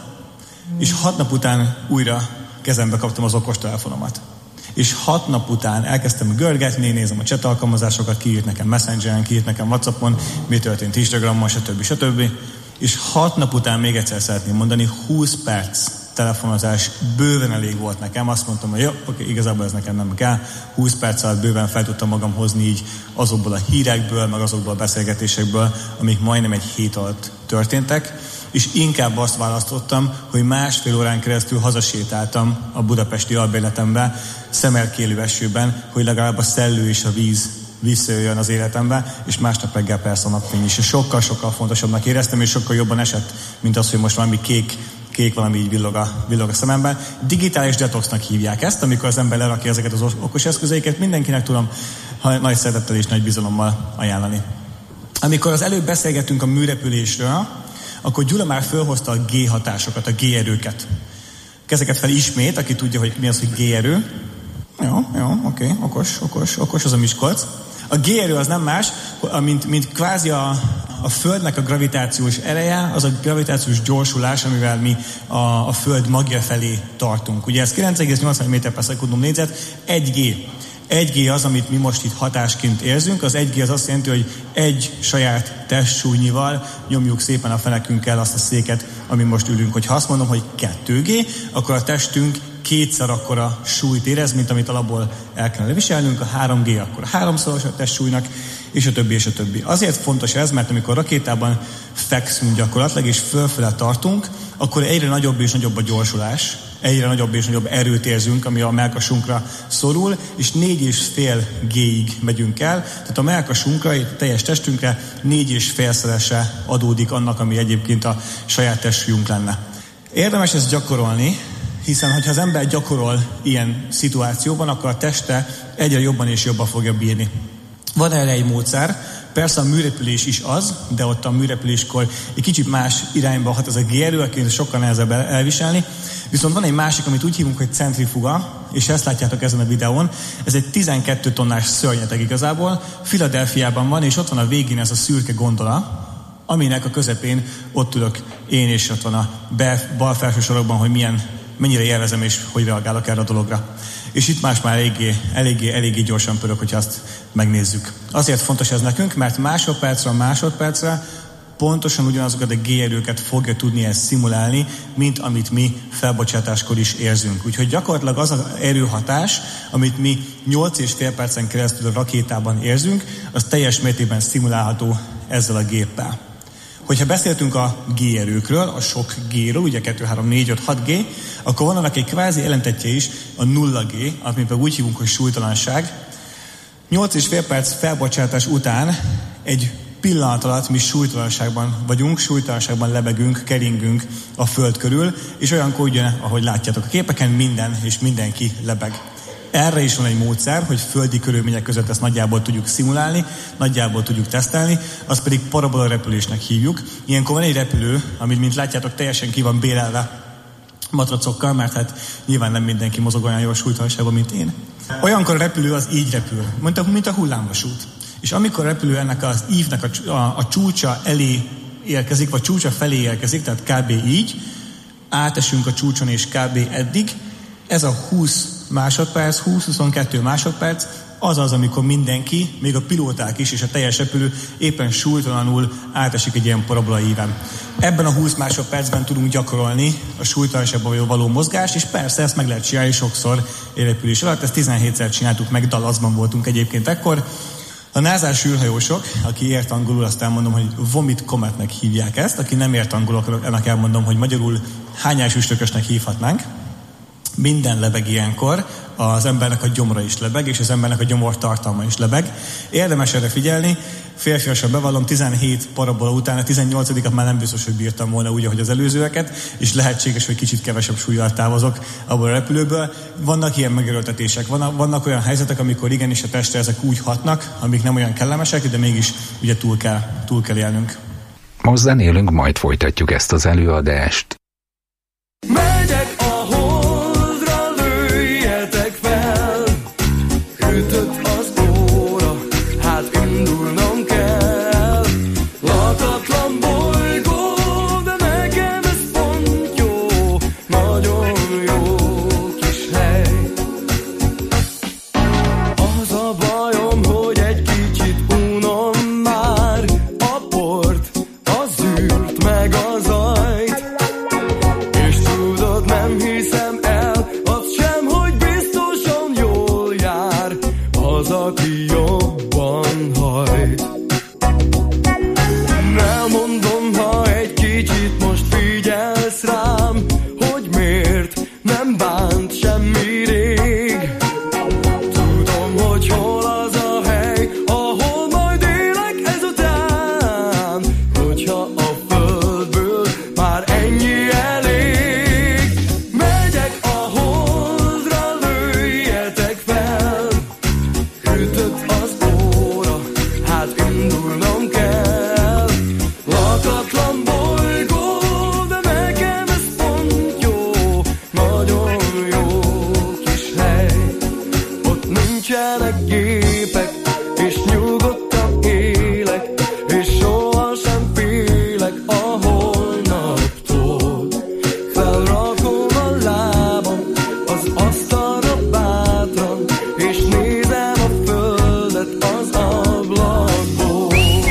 és hat nap után újra kezembe kaptam az okostelefonomat. És hat nap után elkezdtem görgetni, nézem a chat alkalmazásokat, kiírt nekem Messengeren, kiírt nekem WhatsAppon, mi történt Instagramon, stb. stb. És hat nap után még egyszer szeretném mondani, húsz perc telefonozás bőven elég volt nekem. Azt mondtam, hogy jó, oké, igazából ez nekem nem kell. húsz perc alatt bőven fel tudtam magam hozni így azokból a hírekből, meg azokból a beszélgetésekből, amik majdnem egy hét alatt történtek. És inkább azt választottam, hogy másfél órán keresztül hazasétáltam a budapesti albérletembe, szemerkélő esőben, hogy legalább a szellő és a víz visszajöjjön az életembe, és másnap reggel persze a napfény is. És sokkal-sokkal fontosabbnak éreztem, és sokkal jobban esett, mint az, hogy most valami kék, kék valami így villog a, villog a szememben. Digitális detoxnak hívják ezt, amikor az ember lerakja ezeket az okos eszközeiket, mindenkinek tudom nagy szeretettel és nagy bizalommal ajánlani. Amikor az előbb beszélgettünk a műrepülésről, akkor Gyula már fölhozta a G hatásokat, a G erőket. Kezeket fel ismét, aki tudja, hogy mi az, hogy G erő. Jó, jó, oké, okay, okos, okos, okos az a Miskolc. A G erő az nem más, mint, mint kvázi a, a Földnek a gravitációs ereje, az a gravitációs gyorsulás, amivel mi a, a Föld magja felé tartunk. Ugye ez kilenc egész nyolcvan méter per szekundum négyzet, egy G. egy G az, amit mi most itt hatásként érzünk, az egy G az azt jelenti, hogy egy saját testsúlynyival nyomjuk szépen a fenekünkkel azt a széket, ami most ülünk. Hogyha azt mondom, hogy kettő G, akkor a testünk kétszer akkora súlyt érez, mint amit alapból el kellene viselnünk, a három G akkor háromszoros a testsúlynak, és a többi, és a többi. Azért fontos ez, mert amikor rakétában fekszünk gyakorlatilag, és fölfele tartunk, akkor egyre nagyobb és nagyobb a gyorsulás, egyre nagyobb és nagyobb erőt érzünk, ami a mellkasunkra szorul, és négy és fél G-ig megyünk el, tehát a mellkasunkra, a teljes testünkre négy és félszerese adódik annak, ami egyébként a saját testsúlyunk lenne. Érdemes ezt gyakorolni, hiszen hogyha az ember gyakorol ilyen szituációban, akkor a teste egyre jobban és jobban fogja bírni. Van erre egy módszer, persze a műrepülés is az, de ott a műrepüléskor egy kicsit más irányba hat ez a G-erő, akinek sokkal nehezebb elviselni. Viszont van egy másik, amit úgy hívunk, hogy centrifuga, és ezt látjátok ezen a videón. Ez egy tizenkét tonnás szörnyeteg igazából, Philadelphiában van, és ott van a végén ez a szürke gondola, aminek a közepén ott ülök én, és ott van a bal felső sorokban, hogy milyen, mennyire élvezem, és hogy reagálok erre a dologra. És itt más már eléggé, eléggé, eléggé gyorsan pörög, hogyha azt megnézzük. Azért fontos ez nekünk, mert másodpercre másodpercre pontosan ugyanazokat a G-erőket fogja tudni ezt szimulálni, mint amit mi felbocsátáskor is érzünk. Úgyhogy gyakorlatilag az az erőhatás, amit mi nyolc és fél percen keresztül a rakétában érzünk, az teljes mértékben szimulálható ezzel a géppel. Hogyha beszéltünk a G-erőkről, a sok G-ről, ugye kettő, három, négy, öt, hat G, akkor van annak egy kvázi ellentetje is, a nulla G, amit meg úgy hívunk, hogy súlytalanság. nyolc és fél perc felbocsátás után egy pillanat alatt mi súlytalanságban vagyunk, súlytalanságban lebegünk, keringünk a Föld körül, és olyankor ugye, ahogy látjátok a képeken, minden és mindenki lebeg. Erre is van egy módszer, hogy földi körülmények között ezt nagyjából tudjuk szimulálni, nagyjából tudjuk tesztelni, azt pedig parabola repülésnek hívjuk. Ilyenkor van egy repülő, amit, mint látjátok, teljesen ki van bérelve matracokkal, mert hát nyilván nem mindenki mozog olyan jó súlytalanságban, mint én. Olyankor a repülő az így repül, mint a, mint a hullámvasút. És amikor a repülő ennek az ívnek a, a, a csúcsa elé érkezik, vagy csúcsa felé érkezik, tehát kb. Így, átesünk a csúcson és kb. Eddig, ez a húsz másodperc, húsz-huszonkettő másodperc, az az, amikor mindenki, még a pilóták is, és a teljes repülő éppen súlytalanul átesik egy ilyen parabola íven. Ebben a húsz másodpercben tudunk gyakorolni a súlytalanságban való mozgást, és persze ezt meg lehet csinálni sokszor repülés alatt. Ezt tizenhétszer csináltuk meg, Dallasban voltunk egyébként ekkor. A názás űrhajósok, aki ért angolul, azt elmondom, hogy vomit cometnek hívják ezt, aki nem ért angolul, ennek elmondom, hogy magyarul hányás üstökösnek hívhatnánk. Minden lebeg ilyenkor, az embernek a gyomra is lebeg, és az embernek a gyomor tartalma is lebeg. Érdemes erre figyelni. Férfiasan bevallom, tizenhét parabola után a tizennyolcadikat már nem biztos, hogy bírtam volna úgy, ahogy az előzőeket, és lehetséges, hogy kicsit kevesebb súllyal távozok abból a repülőből. Vannak ilyen megerőltetések, vannak, vannak olyan helyzetek, amikor igenis a testre ezek úgy hatnak, amik nem olyan kellemesek, de mégis ugye túl kell, túl kell élnünk. Most zenélünk, majd folytatjuk ezt az előadást. Megyek a holdra, lőjetek fel, ütött az óra, hát indulnom kell. Lakatlan bolygó, de nekem ez pont jó, nagyon jó kis hely. Az a bajom, hogy egy kicsit unom már a port, a zűrt meg a zajt. És tudod, nem hiszem el, az sem, hogy biztosan jól jár az, aki jobban hajt. Elmondom, ha egy kicsit most figyelsz rám, hogy miért nem bánt semmi rég. Tudom, hogy hol az a hely, ahol majd élek ezután, hogyha a földből már ennyi elég. Megyek a holdra, lőjetek fel, ütött az óra, hát indulnom kell. Lakatlan bolygó, de nekem ez pont jó, nagyon jó kis hely. Ott nincsenek gépek, és nyugodtan élek, és sohasem félek a holnaptól. Felrakom a lábam az asztalra bátran, és nézem a földet az ablakból.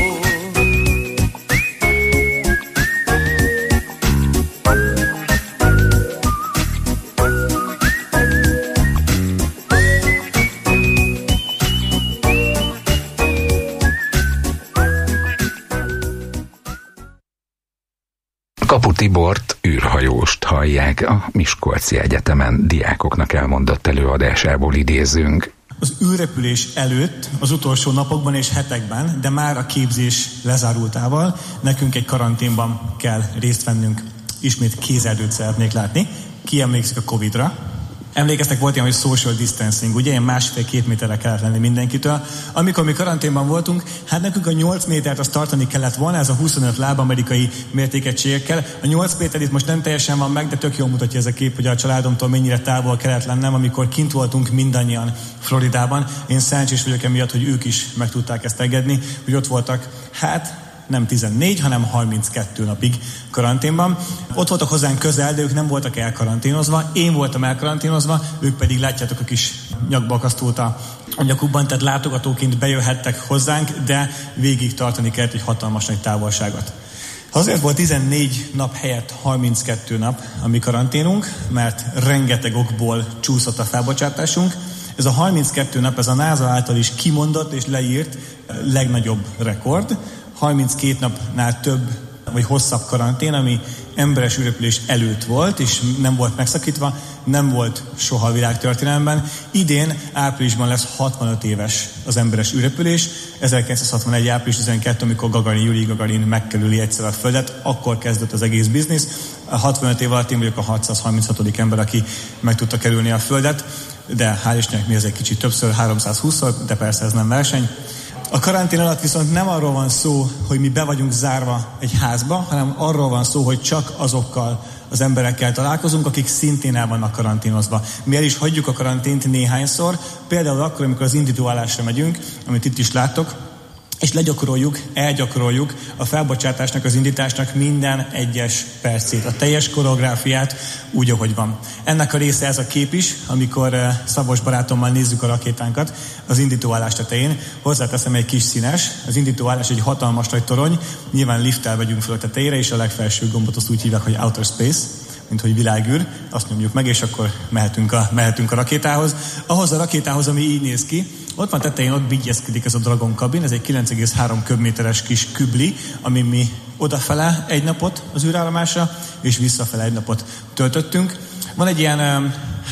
Kapu Tibort, űrhajóst hallják, a Miskolci Egyetemen diákoknak elmondott előadásából idézünk. Az űrrepülés előtt, az utolsó napokban és hetekben, de már a képzés lezárultával nekünk egy karanténban kell részt vennünk. Ismét kézerdőt szeretnék látni. Ki emlékszik a Covidra? Emlékeztek, volt ilyen, hogy social distancing, ugye? Ilyen másfél-két méterre kellett lenni mindenkitől. Amikor mi karanténban voltunk, hát nekünk a nyolc métert azt tartani kellett volna, ez a huszonöt láb amerikai mértékegységekkel. A nyolc méter itt most nem teljesen van meg, de tök jól mutatja ez a kép, hogy a családomtól mennyire távol kellett lennem, amikor kint voltunk mindannyian Floridában. Én szerencsés vagyok emiatt, hogy ők is meg tudták ezt engedni, hogy ott voltak, hát nem tizennégy, hanem harminckettő napig karanténban. Ott voltak hozzánk közel, de ők nem voltak elkaranténozva. Én voltam elkaranténozva, ők pedig látjátok a kis nyakbalkasztót a nyakukban, tehát látogatóként bejöhettek hozzánk, de végig tartani kellett egy hatalmas nagy távolságot. Azért volt tizennégy nap helyett harminckettő nap a mi karanténunk, mert rengeteg okból csúszott a felbocsátásunk. Ez a harminckettő nap, ez a NASA által is kimondott és leírt legnagyobb rekord. harminckét napnál több vagy hosszabb karantén, ami emberes űrrepülés előtt volt, és nem volt megszakítva, nem volt soha a világtörténelemben. Idén áprilisban lesz hatvanöt éves az emberes űrrepülés, ezerkilencszázhatvanegy. április tizenkettő, amikor Gagarin, Jurij Gagarin megkerüli egyszer a Földet, akkor kezdett az egész biznisz. A hatvanöt év alatt én vagyok a hatszázharminchatodik ember, aki meg tudta kerülni a Földet, de hál' Istennek mi ez egy kicsit többször, háromszázhúszszor, de persze ez nem verseny. A karantén alatt viszont nem arról van szó, hogy mi be vagyunk zárva egy házba, hanem arról van szó, hogy csak azokkal az emberekkel találkozunk, akik szintén el vannak karanténozva. Mi el is hagyjuk a karantént néhányszor, például akkor, amikor az indítóállásra megyünk, amit itt is láttok, és legyakoroljuk, elgyakoroljuk a felbocsátásnak, az indításnak minden egyes percét, a teljes koreográfiát úgy, ahogy van. Ennek a része ez a kép is, amikor Szabos barátommal nézzük a rakétánkat az indítóállás tetején. Hozzáteszem, egy kis színes, az indítóállás egy hatalmas nagy torony, nyilván lifttel vegyünk fel a tetejére, és a legfelső gombot azt úgy hívják, hogy outer space, mint hogy világűr, azt nyomjuk meg, és akkor mehetünk a, mehetünk a rakétához. Ahhoz a rakétához, ami így néz ki, ott van tetején, ott vigyezkedik ez a Dragon kabin, ez egy kilenc egész három köbméteres kis kübli, amin mi odafele egy napot az űrállomásra, és visszafele egy napot töltöttünk. Van egy ilyen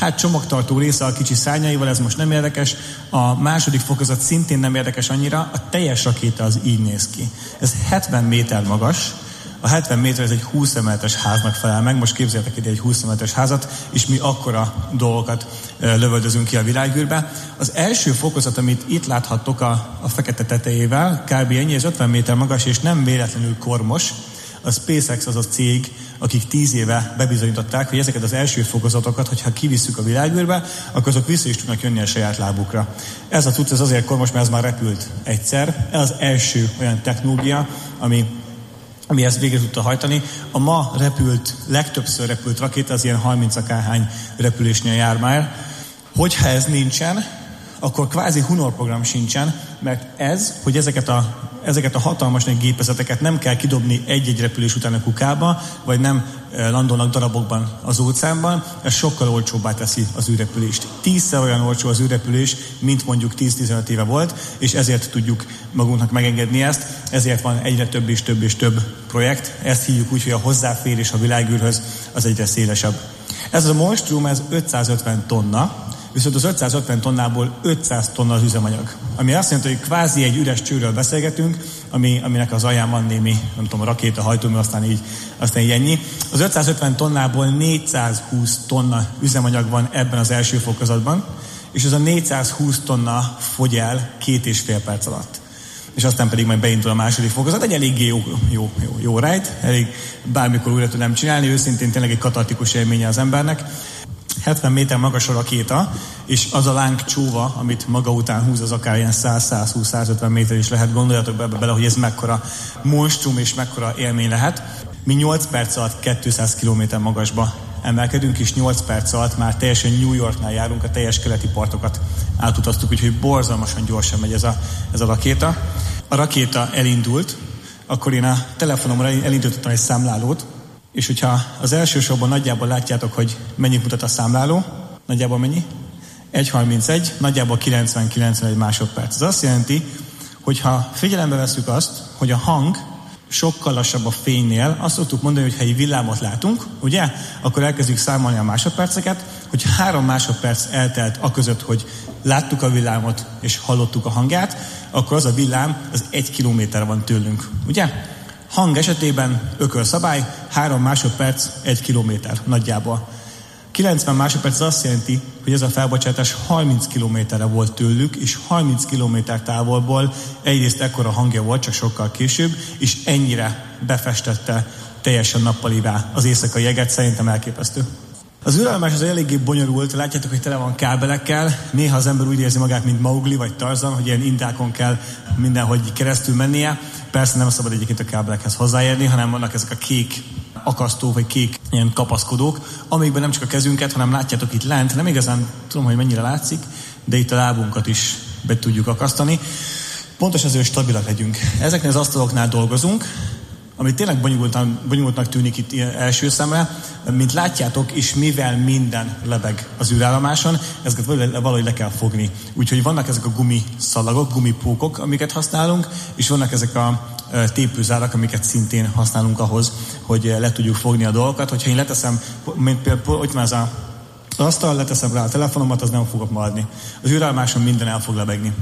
hát csomagtartó része a kicsi szárnyaival, ez most nem érdekes. A második fokozat szintén nem érdekes annyira, a teljes rakéta az így néz ki. Ez hetven méter magas, a hetven méter ez egy húsz emeletes háznak felel meg, most képzeljétek ide egy húsz emeletes házat, és mi akkora dolgokat lövöldözünk ki a világűrbe. Az első fokozat, amit itt láthattok a, a fekete tetejével, kb. Ennyi, ez ötven méter magas, és nem véletlenül kormos. A SpaceX az a cég, akik tíz éve bebizonyították, hogy ezeket az első fokozatokat, hogyha kivisszük a világűrbe, akkor azok vissza is tudnak jönni a saját lábukra. Ez a cucc ez azért kormos, mert ez már repült egyszer. Ez az első olyan technológia, ami, ami ezt végre tudta hajtani. A ma repült, legtöbbször repült rakéta az ilyen harminc akárhány repülésnél jár már. Hogyha ez nincsen, akkor kvázi Hunor program sincsen, mert ez, hogy ezeket a, ezeket a hatalmas nagy gépezeteket nem kell kidobni egy-egy repülés után a kukába, vagy nem landolnak darabokban az óceánban, ez sokkal olcsóbbá teszi az űrrepülést. Tízszer olyan olcsó az űrrepülés, mint mondjuk tíz-tizenöt éve volt, és ezért tudjuk magunknak megengedni ezt, ezért van egyre több és több és több projekt. Ezt hívjuk úgy, hogy a hozzáférés a világűrhöz az egyre szélesebb. Ez a monstrum, ez ötszázötven tonna, viszont az ötszázötven tonnából ötszáz tonna az üzemanyag. Ami azt jelenti, hogy kvázi egy üres csőről beszélgetünk, ami, aminek az alján van némi, nem tudom, rakéta, hajtómű, aztán így, aztán így ennyi. Az ötszázötven tonnából négyszázhúsz tonna üzemanyag van ebben az első fokozatban, és ez a négyszázhúsz tonna fogy el két és fél perc alatt. És aztán pedig majd beindul a második fokozat. Egy eléggé jó, jó, jó, jó rejt, elég bármikor újra tudnám csinálni, őszintén tényleg egy katartikus élménye az embernek. hetven méter magas a rakéta, és az a láng csóva, amit maga után húz, az akár ilyen száz-százhúsz-százötven méter is lehet. Gondoljatok be ebbe bele, hogy ez mekkora monstrum és mekkora élmény lehet. Mi nyolc perc alatt kétszáz kilométer magasba emelkedünk, és nyolc perc alatt már teljesen New Yorknál járunk, a teljes keleti partokat átutaztuk, úgyhogy borzalmasan gyorsan megy ez a, ez a rakéta. A rakéta elindult, akkor én a telefonomra elindítottam egy számlálót, és hogyha az első sorban nagyjából látjátok, hogy mennyit mutat a számláló, nagyjából mennyi? egy harmincegy, nagyjából kilencven-kilencvenegy másodperc. Ez azt jelenti, hogy ha figyelembe veszük azt, hogy a hang sokkal lassabb a fénynél, azt szoktuk mondani, hogy ha egy villámot látunk, ugye? Akkor elkezdjük számolni a másodperceket, hogy három másodperc eltelt aközött, hogy láttuk a villámot és hallottuk a hangját, akkor az a villám az egy kilométer van tőlünk, ugye? Hang esetében ökölszabály, három másodperc, egy kilométer nagyjából. kilencven másodperc az azt jelenti, hogy ez a felbocsátás harminc kilométerre volt tőlük, és harminc kilométer távolból egyrészt ekkora hangja volt, csak sokkal később, és ennyire befestette teljesen nappalivá az éjszakai jeget, szerintem elképesztő. Az űrállomás az eléggé bonyolult, látjátok, hogy tele van kábelekkel, néha az ember úgy érzi magát, mint Mowgli vagy Tarzan, hogy ilyen indákon kell mindenhogy keresztül mennie. Persze nem szabad egyébként a kábelekhez hozzáérni, hanem vannak ezek a kék akasztó vagy kék ilyen kapaszkodók, amikben nem csak a kezünket, hanem látjátok itt lent, nem igazán tudom, hogy mennyire látszik, de itt a lábunkat is be tudjuk akasztani. Pontos azért, hogy stabilak legyünk. Ezeknél az asztaloknál dolgozunk, ami tényleg bonyolultnak tűnik itt első szemre, mint látjátok, és mivel minden lebeg az űrállomáson, ezeket valahogy le kell fogni. Úgyhogy vannak ezek a gumiszalagok, gumipókok, amiket használunk, és vannak ezek a tépőzárak, amiket szintén használunk ahhoz, hogy le tudjuk fogni a dolgokat. Hogyha én leteszem, mint például, hogy már ez az asztal, leteszem rá a telefonomat, az nem fogok maradni. Az űrállomáson minden el fog lebegni.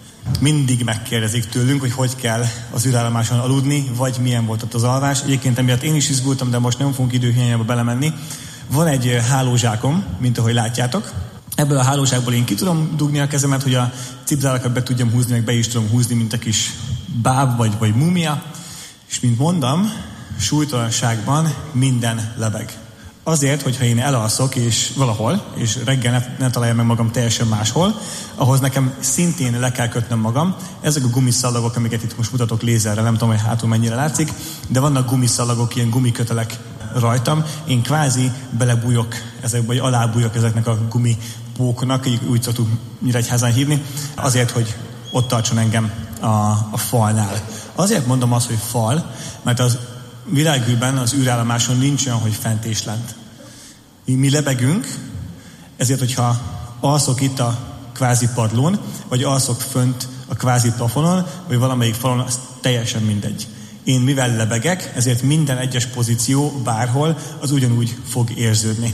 Mindig megkérdezik tőlünk, hogy hogy kell az űrállomáson aludni, vagy milyen volt ott az alvás. Egyébként emiatt én is izgultam, de most nem fogunk időhiányába belemenni. Van egy hálózsákom, mint ahogy látjátok. Ebből a hálózsákból én ki tudom dugni a kezemet, hogy a cipzárakat be tudjam húzni, meg be is tudom húzni, mint a kis báb vagy, vagy múmia. És mint mondom, súlytalanságban minden lebeg. Azért, hogyha én elalszok és valahol, és reggel ne, ne találjam meg magam teljesen máshol, ahhoz nekem szintén le kell kötnöm magam. Ezek a gumiszalagok, amiket itt most mutatok lézerrel, nem tudom, hogy hátul mennyire látszik, de vannak gumiszalagok, ilyen gumikötelek rajtam. Én kvázi belebújok ezekbe, vagy alábújok ezeknek a gumipóknak, úgy szoktuk Nyíregyházán hívni, azért, hogy ott tartson engem a, a falnál. Azért mondom azt, hogy fal, mert az világűrben, az űrállomáson nincs olyan, hogy fent és lent. Mi, mi lebegünk, ezért, hogyha alszok itt a kvázi padlón, vagy alszok fönt a kvázi plafonon, vagy valamelyik falon, az teljesen mindegy. Én mivel lebegek, ezért minden egyes pozíció bárhol az ugyanúgy fog érződni.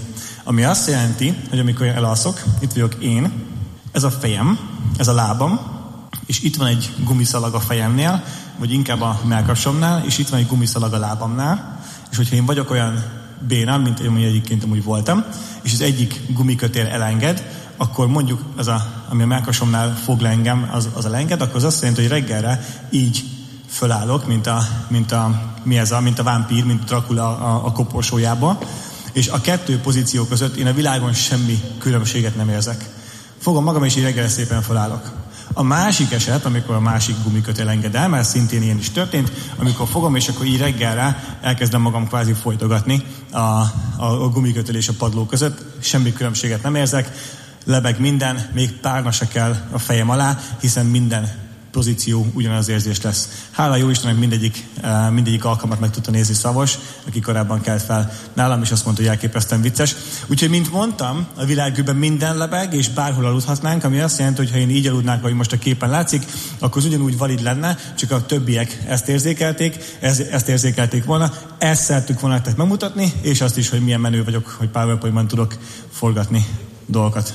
Ami azt jelenti, hogy amikor elalszok, itt vagyok én, ez a fejem, ez a lábam, és itt van egy gumiszalag a fejemnél, vagy inkább a mellkasomnál, és itt van egy gumiszalag a lábamnál, és hogyha én vagyok olyan béna, mint én egyébként amúgy voltam, és az egyik gumikötél elenged, akkor mondjuk az, a, ami a mellkasomnál fog le engem, az, az elenged, akkor az azt jelenti, hogy reggelre így fölállok, mint a, mint a, mi ez a, mint a vámpír, mint Dracula a, a koporsójába, és a kettő pozíció között én a világon semmi különbséget nem érzek. Fogom magam, és így reggelre szépen fölállok. A másik eset, amikor a másik gumikötél enged el, mert szintén ilyen is történt, amikor fogom, és akkor így reggelre elkezdem magam kvázi folytogatni a, a, a gumikötél és a padló között, semmi különbséget nem érzek, lebeg minden, még párna se kell a fejem alá, hiszen minden pozíció ugyanaz érzés lesz. Hála jó Istennek mindegyik, mindegyik alkalmat meg tudta nézni Szavos, aki korábban kelt fel nálam, és azt mondta, hogy elképesztően vicces. Úgyhogy, mint mondtam, a világűrben minden lebeg, és bárhol aludhatnánk, ami azt jelenti, hogy ha én így aludnánk, ahogy most a képen látszik, akkor az ugyanúgy valid lenne, csak a többiek ezt érzékelték, ezt érzékelték volna, ezt szerettük volna nektek megmutatni, és azt is, hogy milyen menő vagyok, hogy PowerPoint-ban tudok forgatni dolgokat.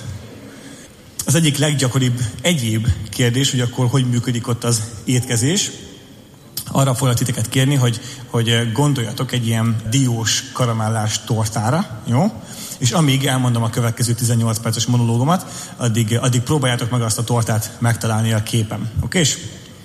Az egyik leggyakoribb egyéb kérdés, hogy akkor hogy működik ott az étkezés. Arra foglak titeket kérni, hogy, hogy gondoljatok egy ilyen diós karamellás tortára, jó? És amíg elmondom a következő tizennyolc perces monológomat, addig, addig próbáljátok meg azt a tortát megtalálni a képen. Okés?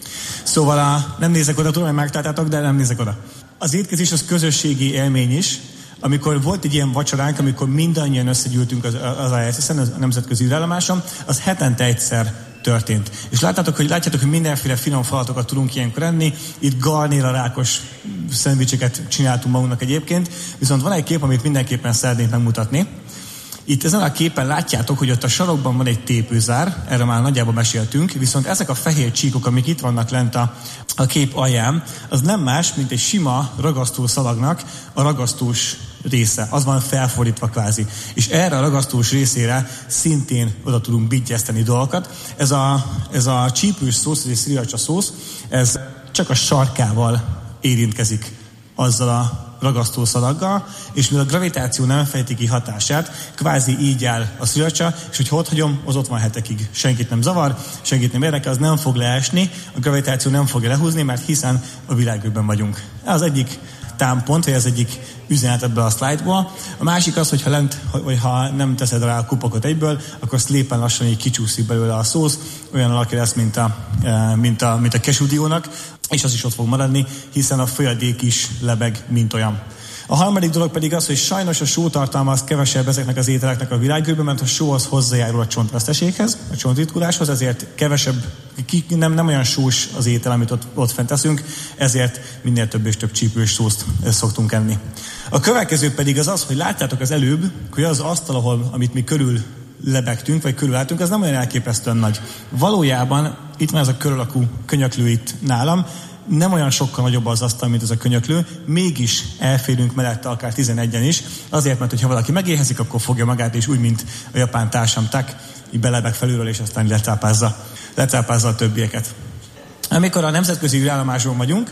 Szóval a, nem nézek oda, tudom, hogy megtaláltátok, de nem nézek oda. Az étkezés az közösségi élmény is. Amikor volt egy ilyen vacsoránk, amikor mindannyian összegyűltünk az, az I S S-en, a nemzetközi űrállomáson, az hetente egyszer történt. És látjátok, hogy, látjátok, hogy mindenféle finom falatokat tudunk ilyenkor enni. Itt garnéra rákos szendvicseket csináltunk magunknak egyébként, viszont van egy kép, amit mindenképpen szeretnék megmutatni. Itt ezen a képen látjátok, hogy ott a sarokban van egy tépőzár, erről már nagyjából meséltünk, viszont ezek a fehér csíkok, amik itt vannak lent a, a kép alján, az nem más, mint egy sima ragasztó szalagnak a ragasztós része. Az van felfordítva kvázi. És erre a ragasztós részére szintén oda tudunk bittyeszteni dolgokat. Ez a, ez a csípős szósz, ez egy szriracha szósz, ez csak a sarkával érintkezik azzal a ragasztószalaggal, és mivel a gravitáció nem fejti ki hatását, kvázi így áll a szriracha, és hogyha ott hagyom, az ott van hetekig. Senkit nem zavar, senkit nem érdekel, az nem fog leesni, a gravitáció nem fogja lehúzni, mert hiszen a világűrben vagyunk. Ez az egyik támpont, vagy az egyik üzenet ebből a szlájdból. A másik az, hogyha lent, vagy ha nem teszed rá a kupakot egyből, akkor szépen lassan így kicsúszik belőle a szósz, olyan alakja lesz, mint a, mint a, mint a kesudiónak, és az is ott fog maradni, hiszen a folyadék is lebeg, mint olyan. A harmadik dolog pedig az, hogy sajnos a sótartalma az kevesebb ezeknek az ételeknek a világűrben, mert a só az hozzájárul a csontveszteséghez, a csontritkuláshoz, ezért kevesebb, nem, nem olyan sós az étel, amit ott, ott fent teszünk, ezért minél több és több csípős szószt szoktunk enni. A következő pedig az az, hogy látjátok az előbb, hogy az asztal, ahol, amit mi körül lebegtünk, vagy körülálltunk, az nem olyan elképesztően nagy. Valójában itt van ez a kör alakú könyöklő itt nálam, nem olyan sokkal nagyobb az asztal, mint ez a könyöklő, mégis elférünk mellette akár tizenegyen is, azért, mert hogyha valaki megéhezik, akkor fogja magát, és úgy, mint a japán társam Tak, így belebeg felülről, és aztán lecápázza, lecápázza a többieket. Amikor a nemzetközi űrállomáson vagyunk,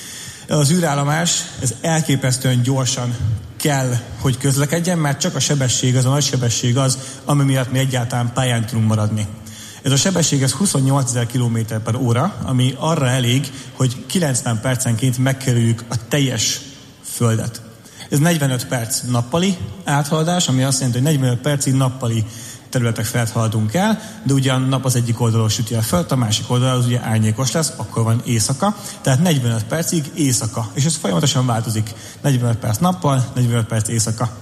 az űrállomás, ez elképesztően gyorsan kell, hogy közlekedjen, mert csak a sebesség, az a nagy sebesség az, ami miatt mi egyáltalán pályán tudunk maradni. Ez a sebesség ez huszonnyolcezer kilométer per óra, ami arra elég, hogy kilencven percenként megkerüljük a teljes Földet. Ez negyvenöt perc nappali áthaladás, ami azt jelenti, hogy negyvenöt percig nappali területek felett haladunk el, de ugye a nap az egyik oldalon süti a föld, a másik oldalon az ugye árnyékos lesz, akkor van éjszaka, tehát negyvenöt percig éjszaka, és ez folyamatosan változik. negyvenöt perc nappal, negyvenöt perc éjszaka.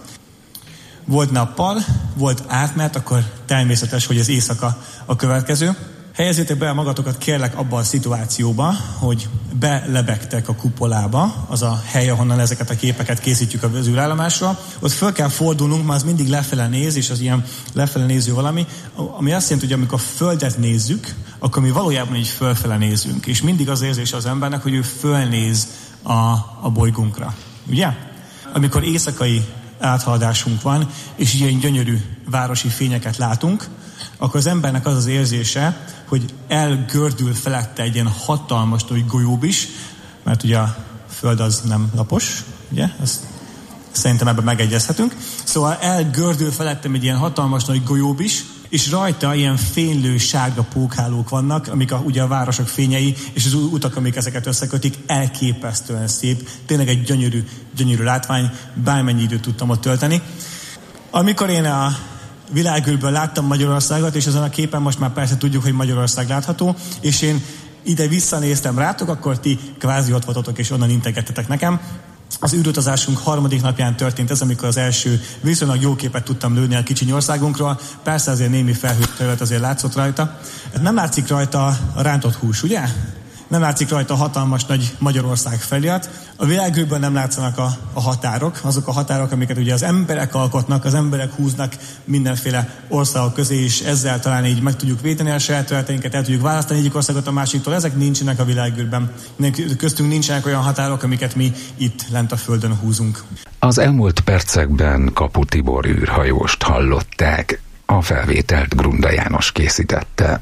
Volt nappal, volt átmenet, akkor természetes, hogy az éjszaka a következő. Helyezzétek be magatokat kérlek abba a szituációba, hogy belebegtek a kupolába, az a hely, ahonnan ezeket a képeket készítjük az űrállomásra. Ott föl kell fordulnunk, már az mindig lefele néz, és az ilyen lefele néző valami, ami azt jelenti, hogy amikor Földet nézzük, akkor mi valójában így fölfele nézünk. És mindig az érzés az embernek, hogy ő fölnéz a, a bolygónkra. Ugye? Amikor éjszakai áthaladásunk van, és ilyen gyönyörű városi fényeket látunk, akkor az embernek az az érzése, hogy elgördül felette egy ilyen hatalmas nagy golyób is, mert ugye a Föld az nem lapos, ugye? Ez Szerintem ebben megegyezhetünk. Szóval elgördül felettem egy ilyen hatalmas nagy golyób is, és rajta ilyen fénylő sárga pókhálók vannak, amik a, ugye a városok fényei, és az utak, amik ezeket összekötik, elképesztően szép. Tényleg egy gyönyörű, gyönyörű látvány, bármennyi időt tudtam ott tölteni. Amikor én a világűrből láttam Magyarországot, és azon a képen most már persze tudjuk, hogy Magyarország látható, és én ide visszanéztem rátok, akkor ti kvázi ott voltatok, és onnan integettetek nekem. Az űrutazásunk harmadik napján történt ez, amikor az első viszonylag jó képet tudtam lőni a kicsiny országunkról. Persze azért némi felhőtt terület azért látszott rajta. Nem látszik rajta a rántott hús, ugye? Nem látszik rajta a hatalmas nagy Magyarország felirat. A világűrből nem látszanak a, a határok, azok a határok, amiket ugye az emberek alkotnak, az emberek húznak mindenféle országok közé, és ezzel talán így meg tudjuk védeni a saját területeinket, el tudjuk választani egyik országot a másiktól. Ezek nincsenek a világűrben. Köztünk nincsenek olyan határok, amiket mi itt lent a földön húzunk. Az elmúlt percekben Kapu Tibor űrhajóst hallották. A felvételt Grunda János készítette.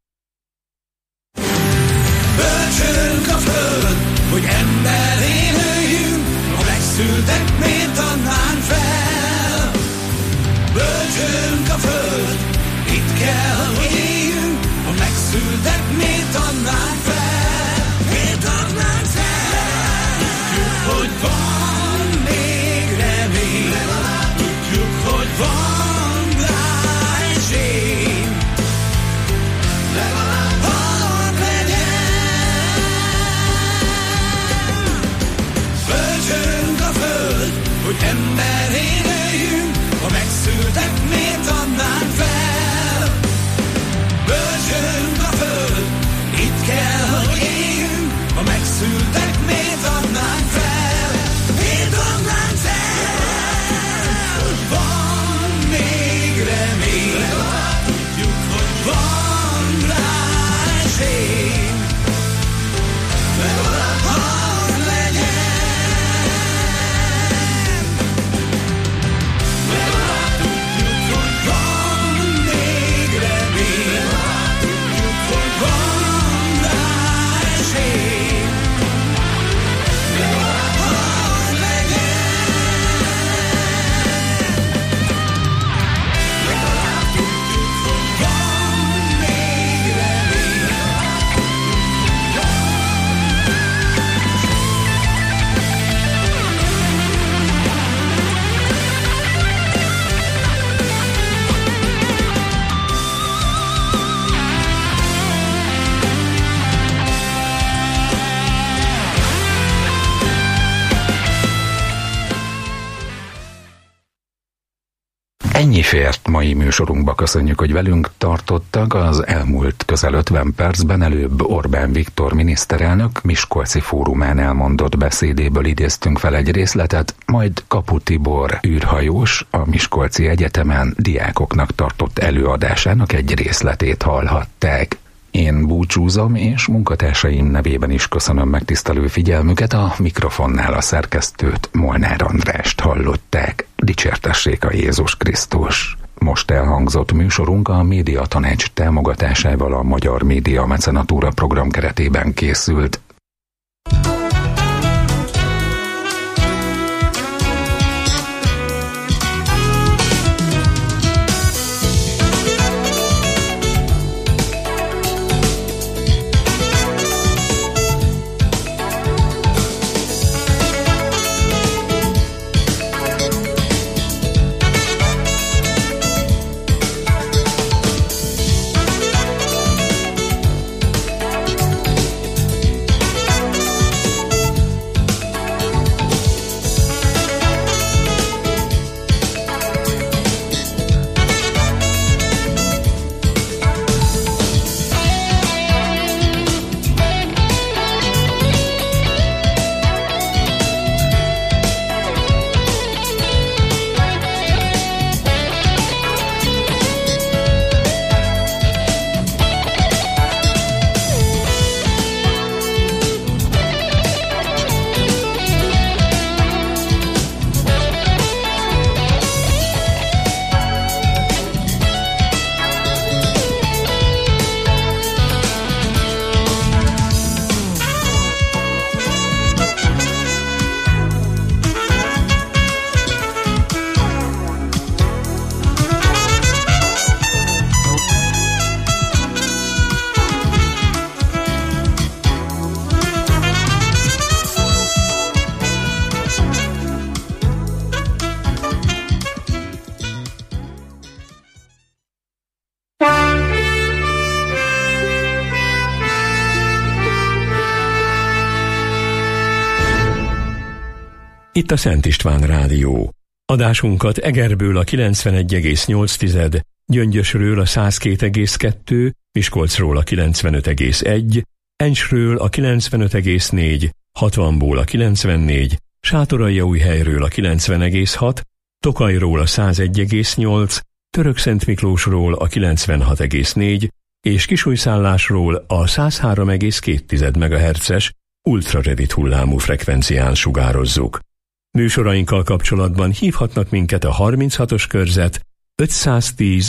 Bölcsölünk a föld, hogy emberré nőjünk, a megszültek miért tannánk fel. Bölcsölünk a föld, itt kell, hogy éljünk, a megszültek miért tannánk fel. Miért tannánk fel? Tudjuk, hogy van még remény, tudjuk, hogy van rá esély. Halad legyen. Bölcsölünk a föld, hogy emberré nőjünk, ha megszültek miért adnánk fel. Bölcsölünk a föld, itt kell, hogy éljünk, ha megszültek miért adnánk fel. Miért adnánk fel? Van még remény, tudjuk, hogy van rá esély. Halad legyen. Tudjuk, hogy van még remény, tudjuk, hogy van rá esély. Halad legyen. Tudjuk, hogy van még remény. Ennyi fért mai műsorunkba, köszönjük, hogy velünk tartottak. Az elmúlt közel ötven percben előbb Orbán Viktor miniszterelnök Miskolci fórumán elmondott beszédéből idéztünk fel egy részletet, majd Kapu Tibor űrhajós a Miskolci Egyetemen diákoknak tartott előadásának egy részletét hallhatták. Én búcsúzom, és munkatársaim nevében is köszönöm megtisztelő figyelmüket. A mikrofonnál a szerkesztőt, Molnár Andrást hallották. Dicsértessék a Jézus Krisztus! Most elhangzott műsorunk a Média Tanács támogatásával a Magyar Média Mecenatúra program keretében készült. Itt a Szent István Rádió. Adásunkat Egerből a kilencvenegy egész nyolc, Gyöngyösről a száz két egész kettő, Miskolcról a kilencvenöt egész egy, Encsről a kilencvenöt egész négy, hatvanból a kilencvennégy, Sátoraljaújhelyről a kilencven egész hat, Tokajról a száz egy egész nyolc, Törökszentmiklósról a kilencvenhat egész négy és Kisújszállásról a száz három egész két megahertzes ultrarövid hullámú frekvencián sugározzuk. Műsorainkkal kapcsolatban hívhatnak minket a harminchatos körzet ötszáztíz